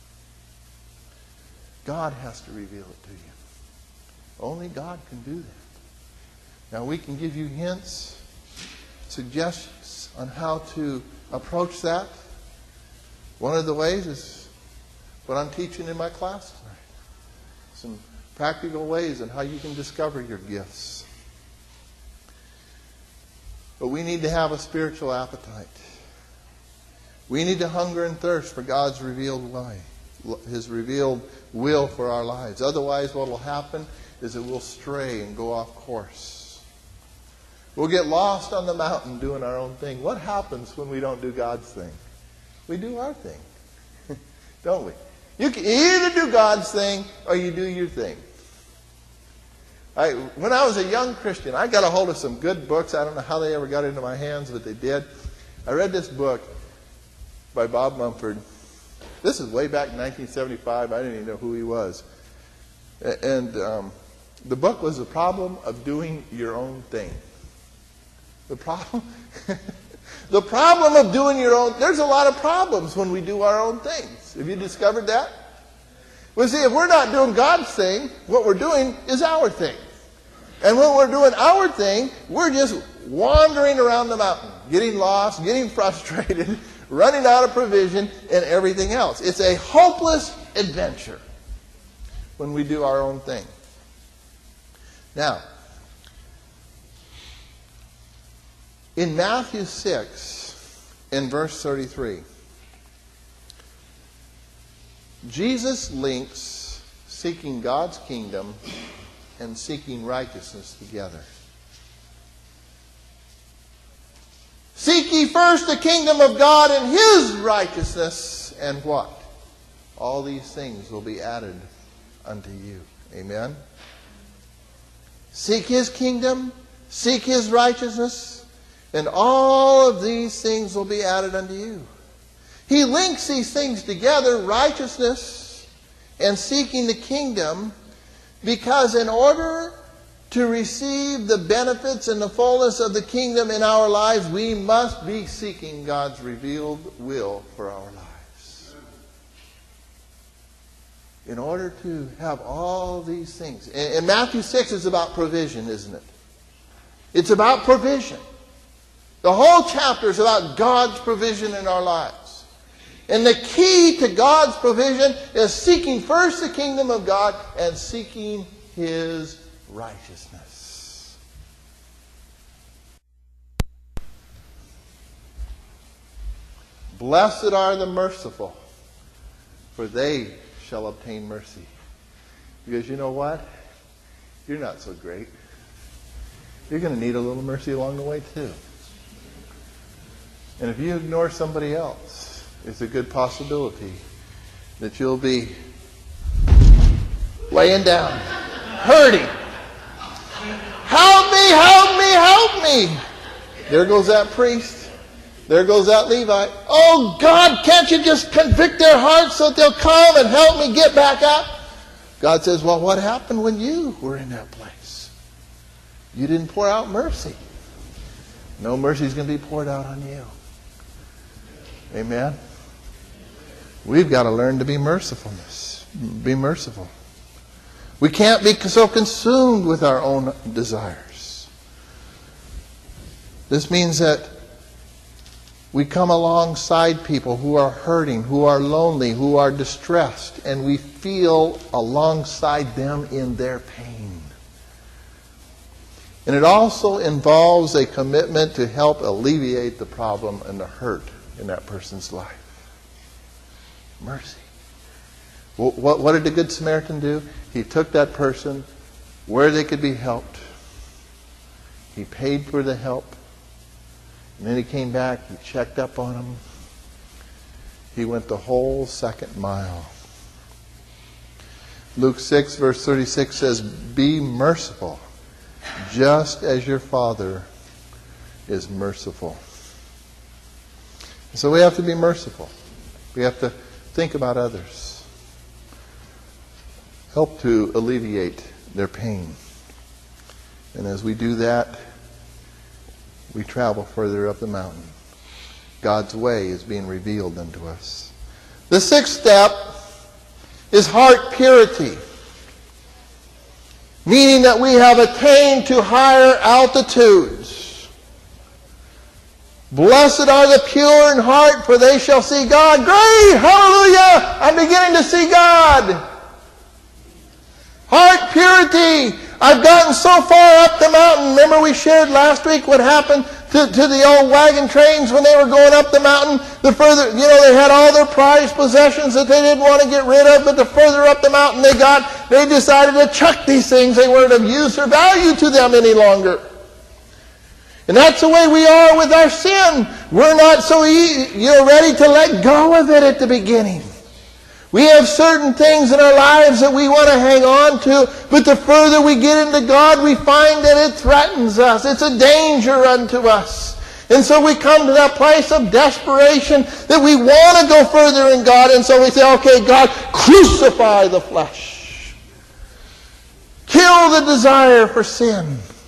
Speaker 1: God has to reveal it to you. Only God can do that. Now we can give you hints, suggestions on how to approach that. One of the ways is what I'm teaching in my class tonight. Some practical ways on how you can discover your gifts. But we need to have a spiritual appetite. We need to hunger and thirst for God's revealed way, His revealed will for our lives. Otherwise, what will happen is that we'll stray and go off course. We'll get lost on the mountain doing our own thing. What happens when we don't do God's thing? We do our thing. Don't we? You can either do God's thing or you do your thing. When I was a young Christian, I got a hold of some good books. I don't know how they ever got into my hands, but they did. I read this book by Bob Mumford. This is way back in 1975. I didn't even know who he was. And the book was The Problem of Doing Your Own Thing. The problem of doing your own... There's a lot of problems when we do our own things. Have you discovered that? Well, see, if we're not doing God's thing, what we're doing is our thing. And when we're doing our thing, we're just wandering around the mountain, getting lost, getting frustrated, running out of provision, and everything else. It's a hopeless adventure when we do our own thing. Now, in Matthew 6, in verse 33, Jesus links seeking God's kingdom and seeking righteousness together. Seek ye first the kingdom of God and His righteousness, and what? All these things will be added unto you. Amen? Seek His kingdom, seek His righteousness, and all of these things will be added unto you. He links these things together, righteousness and seeking the kingdom, because in order to receive the benefits and the fullness of the kingdom in our lives, we must be seeking God's revealed will for our lives. In order to have all these things. And Matthew 6 is about provision, isn't it? It's about provision. The whole chapter is about God's provision in our lives. And the key to God's provision is seeking first the kingdom of God and seeking His righteousness. Blessed are the merciful, for they shall obtain mercy. Because you know what? You're not so great. You're going to need a little mercy along the way too. And if you ignore somebody else, it's a good possibility that you'll be laying down, hurting. Help me, help me, help me. There goes that priest. There goes that Levite. Oh God, can't you just convict their hearts so that they'll come and help me get back up? God says, well, what happened when you were in that place? You didn't pour out mercy. No mercy is going to be poured out on you. Amen? We've got to learn to be mercifulness. Be merciful. We can't be so consumed with our own desires. This means that we come alongside people who are hurting, who are lonely, who are distressed, and we feel alongside them in their pain. And it also involves a commitment to help alleviate the problem and the hurt in that person's life. Mercy. What did the Good Samaritan do? He took that person where they could be helped. He paid for the help. And then he came back, he checked up on them. He went the whole second mile. Luke 6 verse 36 says, be merciful, just as your Father is merciful. So we have to be merciful. We have to think about others. Help to alleviate their pain. And as we do that, we travel further up the mountain. God's way is being revealed unto us. The sixth step is heart purity, meaning that we have attained to higher altitudes. Blessed are the pure in heart, for they shall see God. Great! Hallelujah! I'm beginning to see God. Heart purity. I've gotten so far up the mountain. Remember we shared last week what happened to the old wagon trains when they were going up the mountain? The further, they had all their prized possessions that they didn't want to get rid of, but the further up the mountain they got, they decided to chuck these things. They weren't of use or value to them any longer. And that's the way we are with our sin. We're not so ready to let go of it at the beginning. We have certain things in our lives that we want to hang on to, but the further we get into God, we find that it threatens us. It's a danger unto us. And so we come to that place of desperation that we want to go further in God, and so we say, okay, God, crucify the flesh. Kill the desire for sin.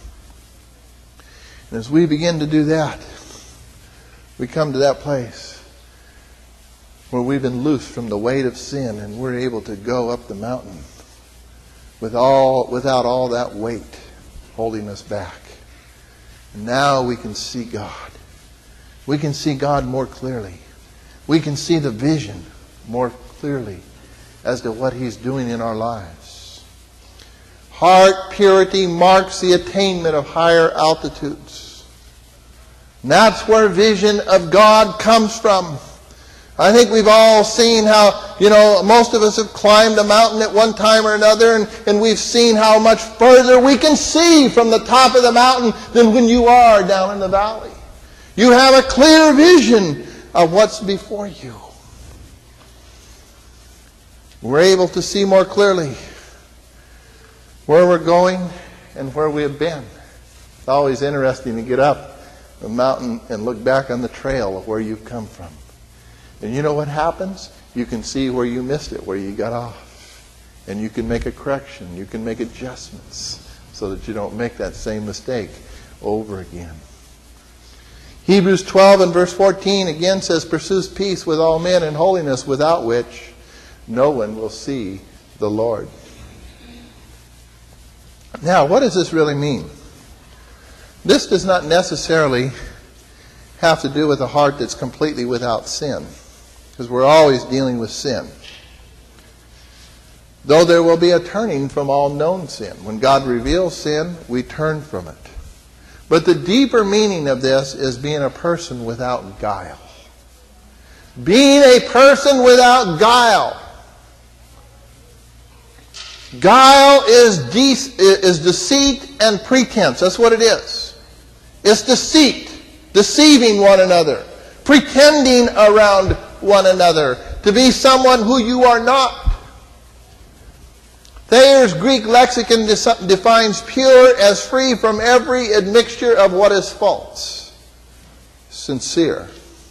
Speaker 1: And as we begin to do that, we come to that place where we've been loosed from the weight of sin and we're able to go up the mountain without all that weight holding us back. And now we can see God. We can see God more clearly. We can see the vision more clearly as to what He's doing in our lives. Heart purity marks the attainment of higher altitudes. And that's where vision of God comes from. I think we've all seen how, most of us have climbed a mountain at one time or another, and we've seen how much further we can see from the top of the mountain than when you are down in the valley. You have a clear vision of what's before you. We're able to see more clearly where we're going and where we have been. It's always interesting to get up the mountain and look back on the trail of where you've come from. And you know what happens? You can see where you missed it, where you got off. And you can make a correction. You can make adjustments so that you don't make that same mistake over again. Hebrews 12 and verse 14 again says, "Pursue peace with all men and holiness, without which no one will see the Lord." Now, what does this really mean? This does not necessarily have to do with a heart that's completely without sin, because we're always dealing with sin. Though there will be a turning from all known sin. When God reveals sin, we turn from it. But the deeper meaning of this is being a person without guile. Being a person without guile. Guile is deceit and pretense. That's what it is. It's deceit. Deceiving one another. Pretending around one another. To be someone who you are not. Thayer's Greek lexicon defines pure as free from every admixture of what is false. Sincere.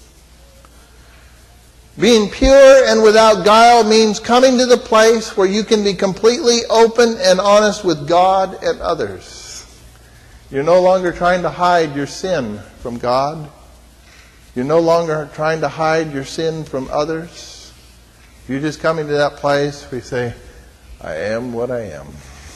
Speaker 1: Being pure and without guile means coming to the place where you can be completely open and honest with God and others. You're no longer trying to hide your sin from God. You're no longer trying to hide your sin from others. You're just coming to that place where you say, I am what I am.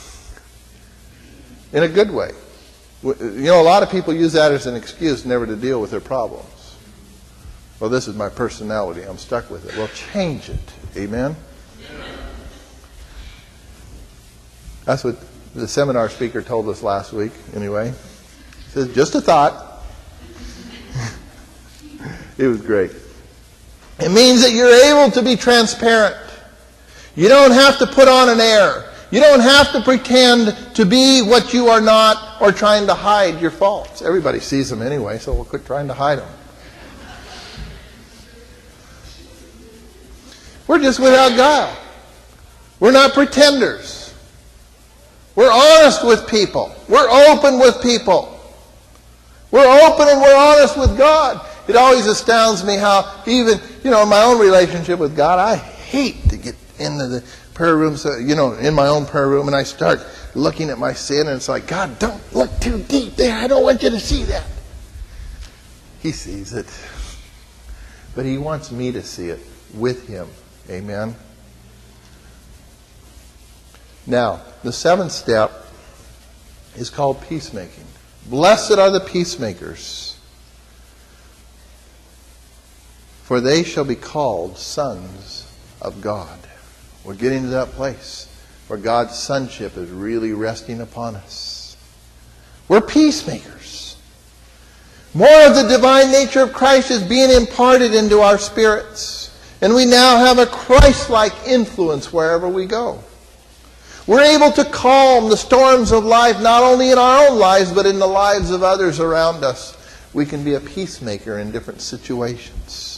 Speaker 1: In a good way. A lot of people use that as an excuse never to deal with their problems. Well, this is my personality. I'm stuck with it. Well, change it. Amen? That's what the seminar speaker told us last week, anyway. He says, just a thought. It was great. It means that you're able to be transparent. You don't have to put on an air. You don't have to pretend to be what you are not or trying to hide your faults. Everybody sees them anyway, so we'll quit trying to hide them. We're just without guile. We're not pretenders. We're honest with people. We're open with people. We're open and we're honest with God. It always astounds me how even, in my own relationship with God, I hate to get into the prayer room, in my own prayer room, and I start looking at my sin, and it's like, God, don't look too deep there. I don't want you to see that. He sees it. But He wants me to see it with Him. Amen? Now, the seventh step is called peacemaking. Blessed are the peacemakers, for they shall be called sons of God. We're getting to that place where God's sonship is really resting upon us. We're peacemakers. More of the divine nature of Christ is being imparted into our spirits. And we now have a Christ-like influence wherever we go. We're able to calm the storms of life, not only in our own lives, but in the lives of others around us. We can be a peacemaker in different situations.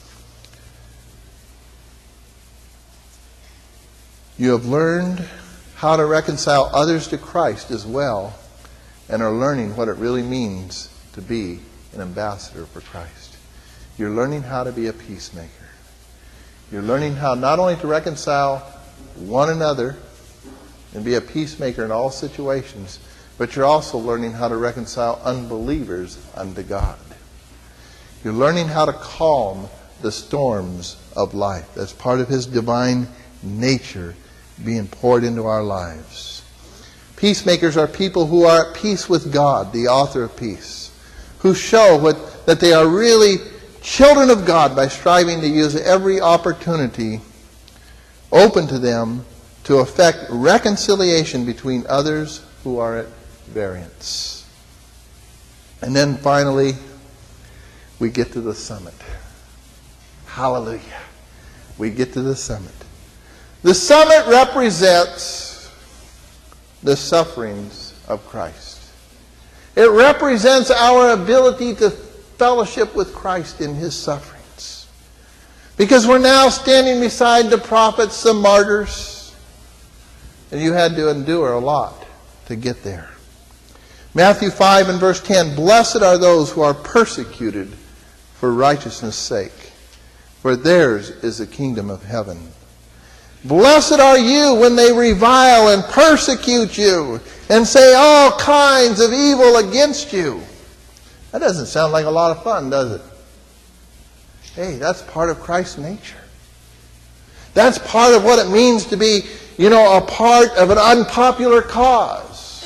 Speaker 1: You have learned how to reconcile others to Christ as well, and are learning what it really means to be an ambassador for Christ. You're learning how to be a peacemaker. You're learning how not only to reconcile one another and be a peacemaker in all situations, but you're also learning how to reconcile unbelievers unto God. You're learning how to calm the storms of life. That's part of His divine nature being poured into our lives. Peacemakers are people who are at peace with God, the author of peace, who show that they are really children of God by striving to use every opportunity open to them to effect reconciliation between others who are at variance. And then finally, we get to the summit. Hallelujah. We get to the summit. The summit represents the sufferings of Christ. It represents our ability to fellowship with Christ in his sufferings. Because we're now standing beside the prophets, the martyrs, and you had to endure a lot to get there. Matthew 5 and verse 10, "Blessed are those who are persecuted for righteousness' sake, for theirs is the kingdom of heaven. Blessed are you when they revile and persecute you and say all kinds of evil against you." That doesn't sound like a lot of fun, does it? Hey, that's part of Christ's nature. That's part of what it means to be, a part of an unpopular cause.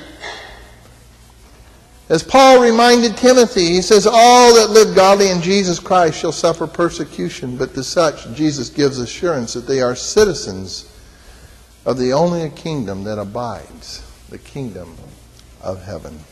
Speaker 1: As Paul reminded Timothy, he says, "All that live godly in Jesus Christ shall suffer persecution, but to such Jesus gives assurance that they are citizens of the only kingdom that abides, the kingdom of heaven."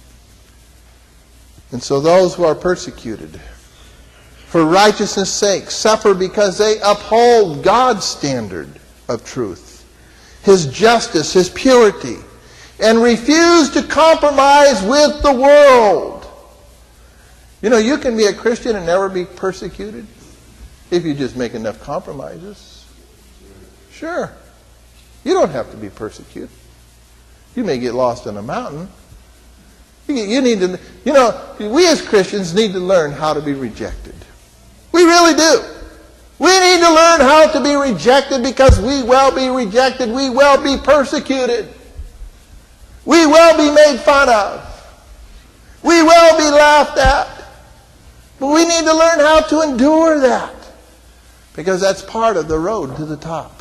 Speaker 1: And so those who are persecuted for righteousness' sake suffer because they uphold God's standard of truth, his justice, his purity, and refuse to compromise with the world. You can be a Christian and never be persecuted if you just make enough compromises. Sure. You don't have to be persecuted. You may get lost on a mountain. You need to, we as Christians need to learn how to be rejected. We really do. We need to learn how to be rejected because we will be rejected. We will be persecuted. We will be made fun of. We will be laughed at. But we need to learn how to endure that, because that's part of the road to the top.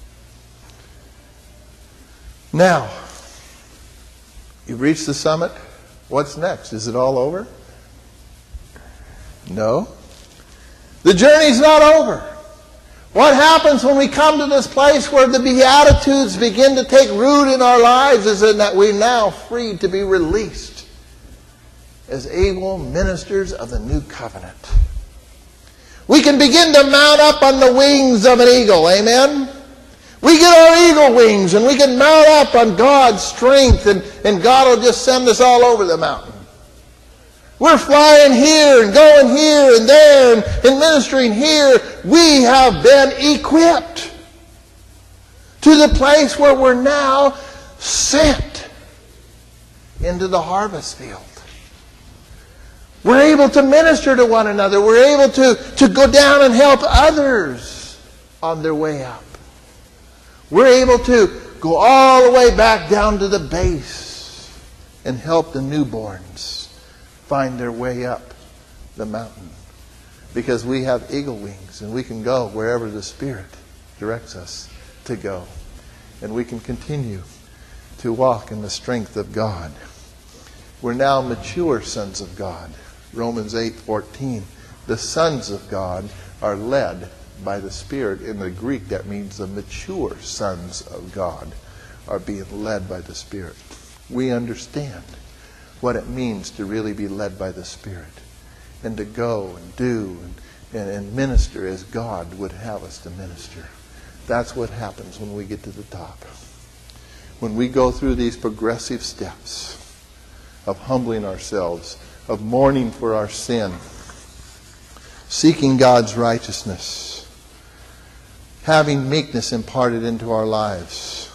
Speaker 1: Now, you've reached the summit. What's next? Is it all over? No. The journey's not over. What happens when we come to this place where the Beatitudes begin to take root in our lives is that we're now free to be released as able ministers of the new covenant. We can begin to mount up on the wings of an eagle. Amen? We get our eagle wings and we can mount up on God's strength, and God will just send us all over the mountain. We're flying here and going here and there and ministering here. We have been equipped to the place where we're now sent into the harvest field. We're able to minister to one another. We're able to go down and help others on their way up. We're able to go all the way back down to the base and help the newborns find their way up the mountain, because we have eagle wings and we can go wherever the Spirit directs us to go, and we can continue to walk in the strength of God. We're now mature sons of God. Romans 8:14. The sons of God are led by the Spirit. In the Greek, that means the mature sons of God are being led by the Spirit. We understand what it means to really be led by the Spirit and to go and do and minister as God would have us to minister. That's what happens when we get to the top. When we go through these progressive steps of humbling ourselves, of mourning for our sin, seeking God's righteousness, having meekness imparted into our lives,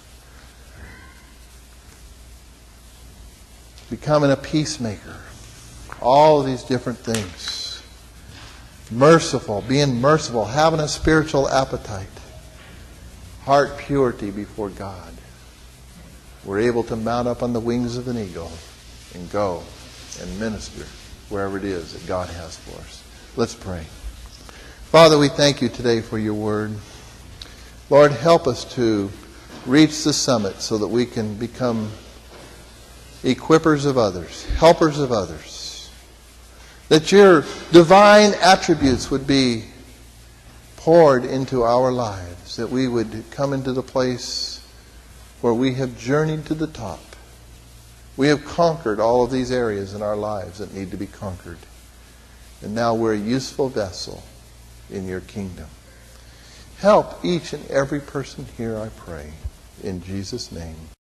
Speaker 1: becoming a peacemaker, all of these different things. Merciful, being merciful, having a spiritual appetite, heart purity before God. We're able to mount up on the wings of an eagle and go and minister wherever it is that God has for us. Let's pray. Father, we thank you today for your word. Lord, help us to reach the summit so that we can become equippers of others, helpers of others. That your divine attributes would be poured into our lives, that we would come into the place where we have journeyed to the top. We have conquered all of these areas in our lives that need to be conquered. And now we're a useful vessel in your kingdom. Help each and every person here, I pray, in Jesus' name.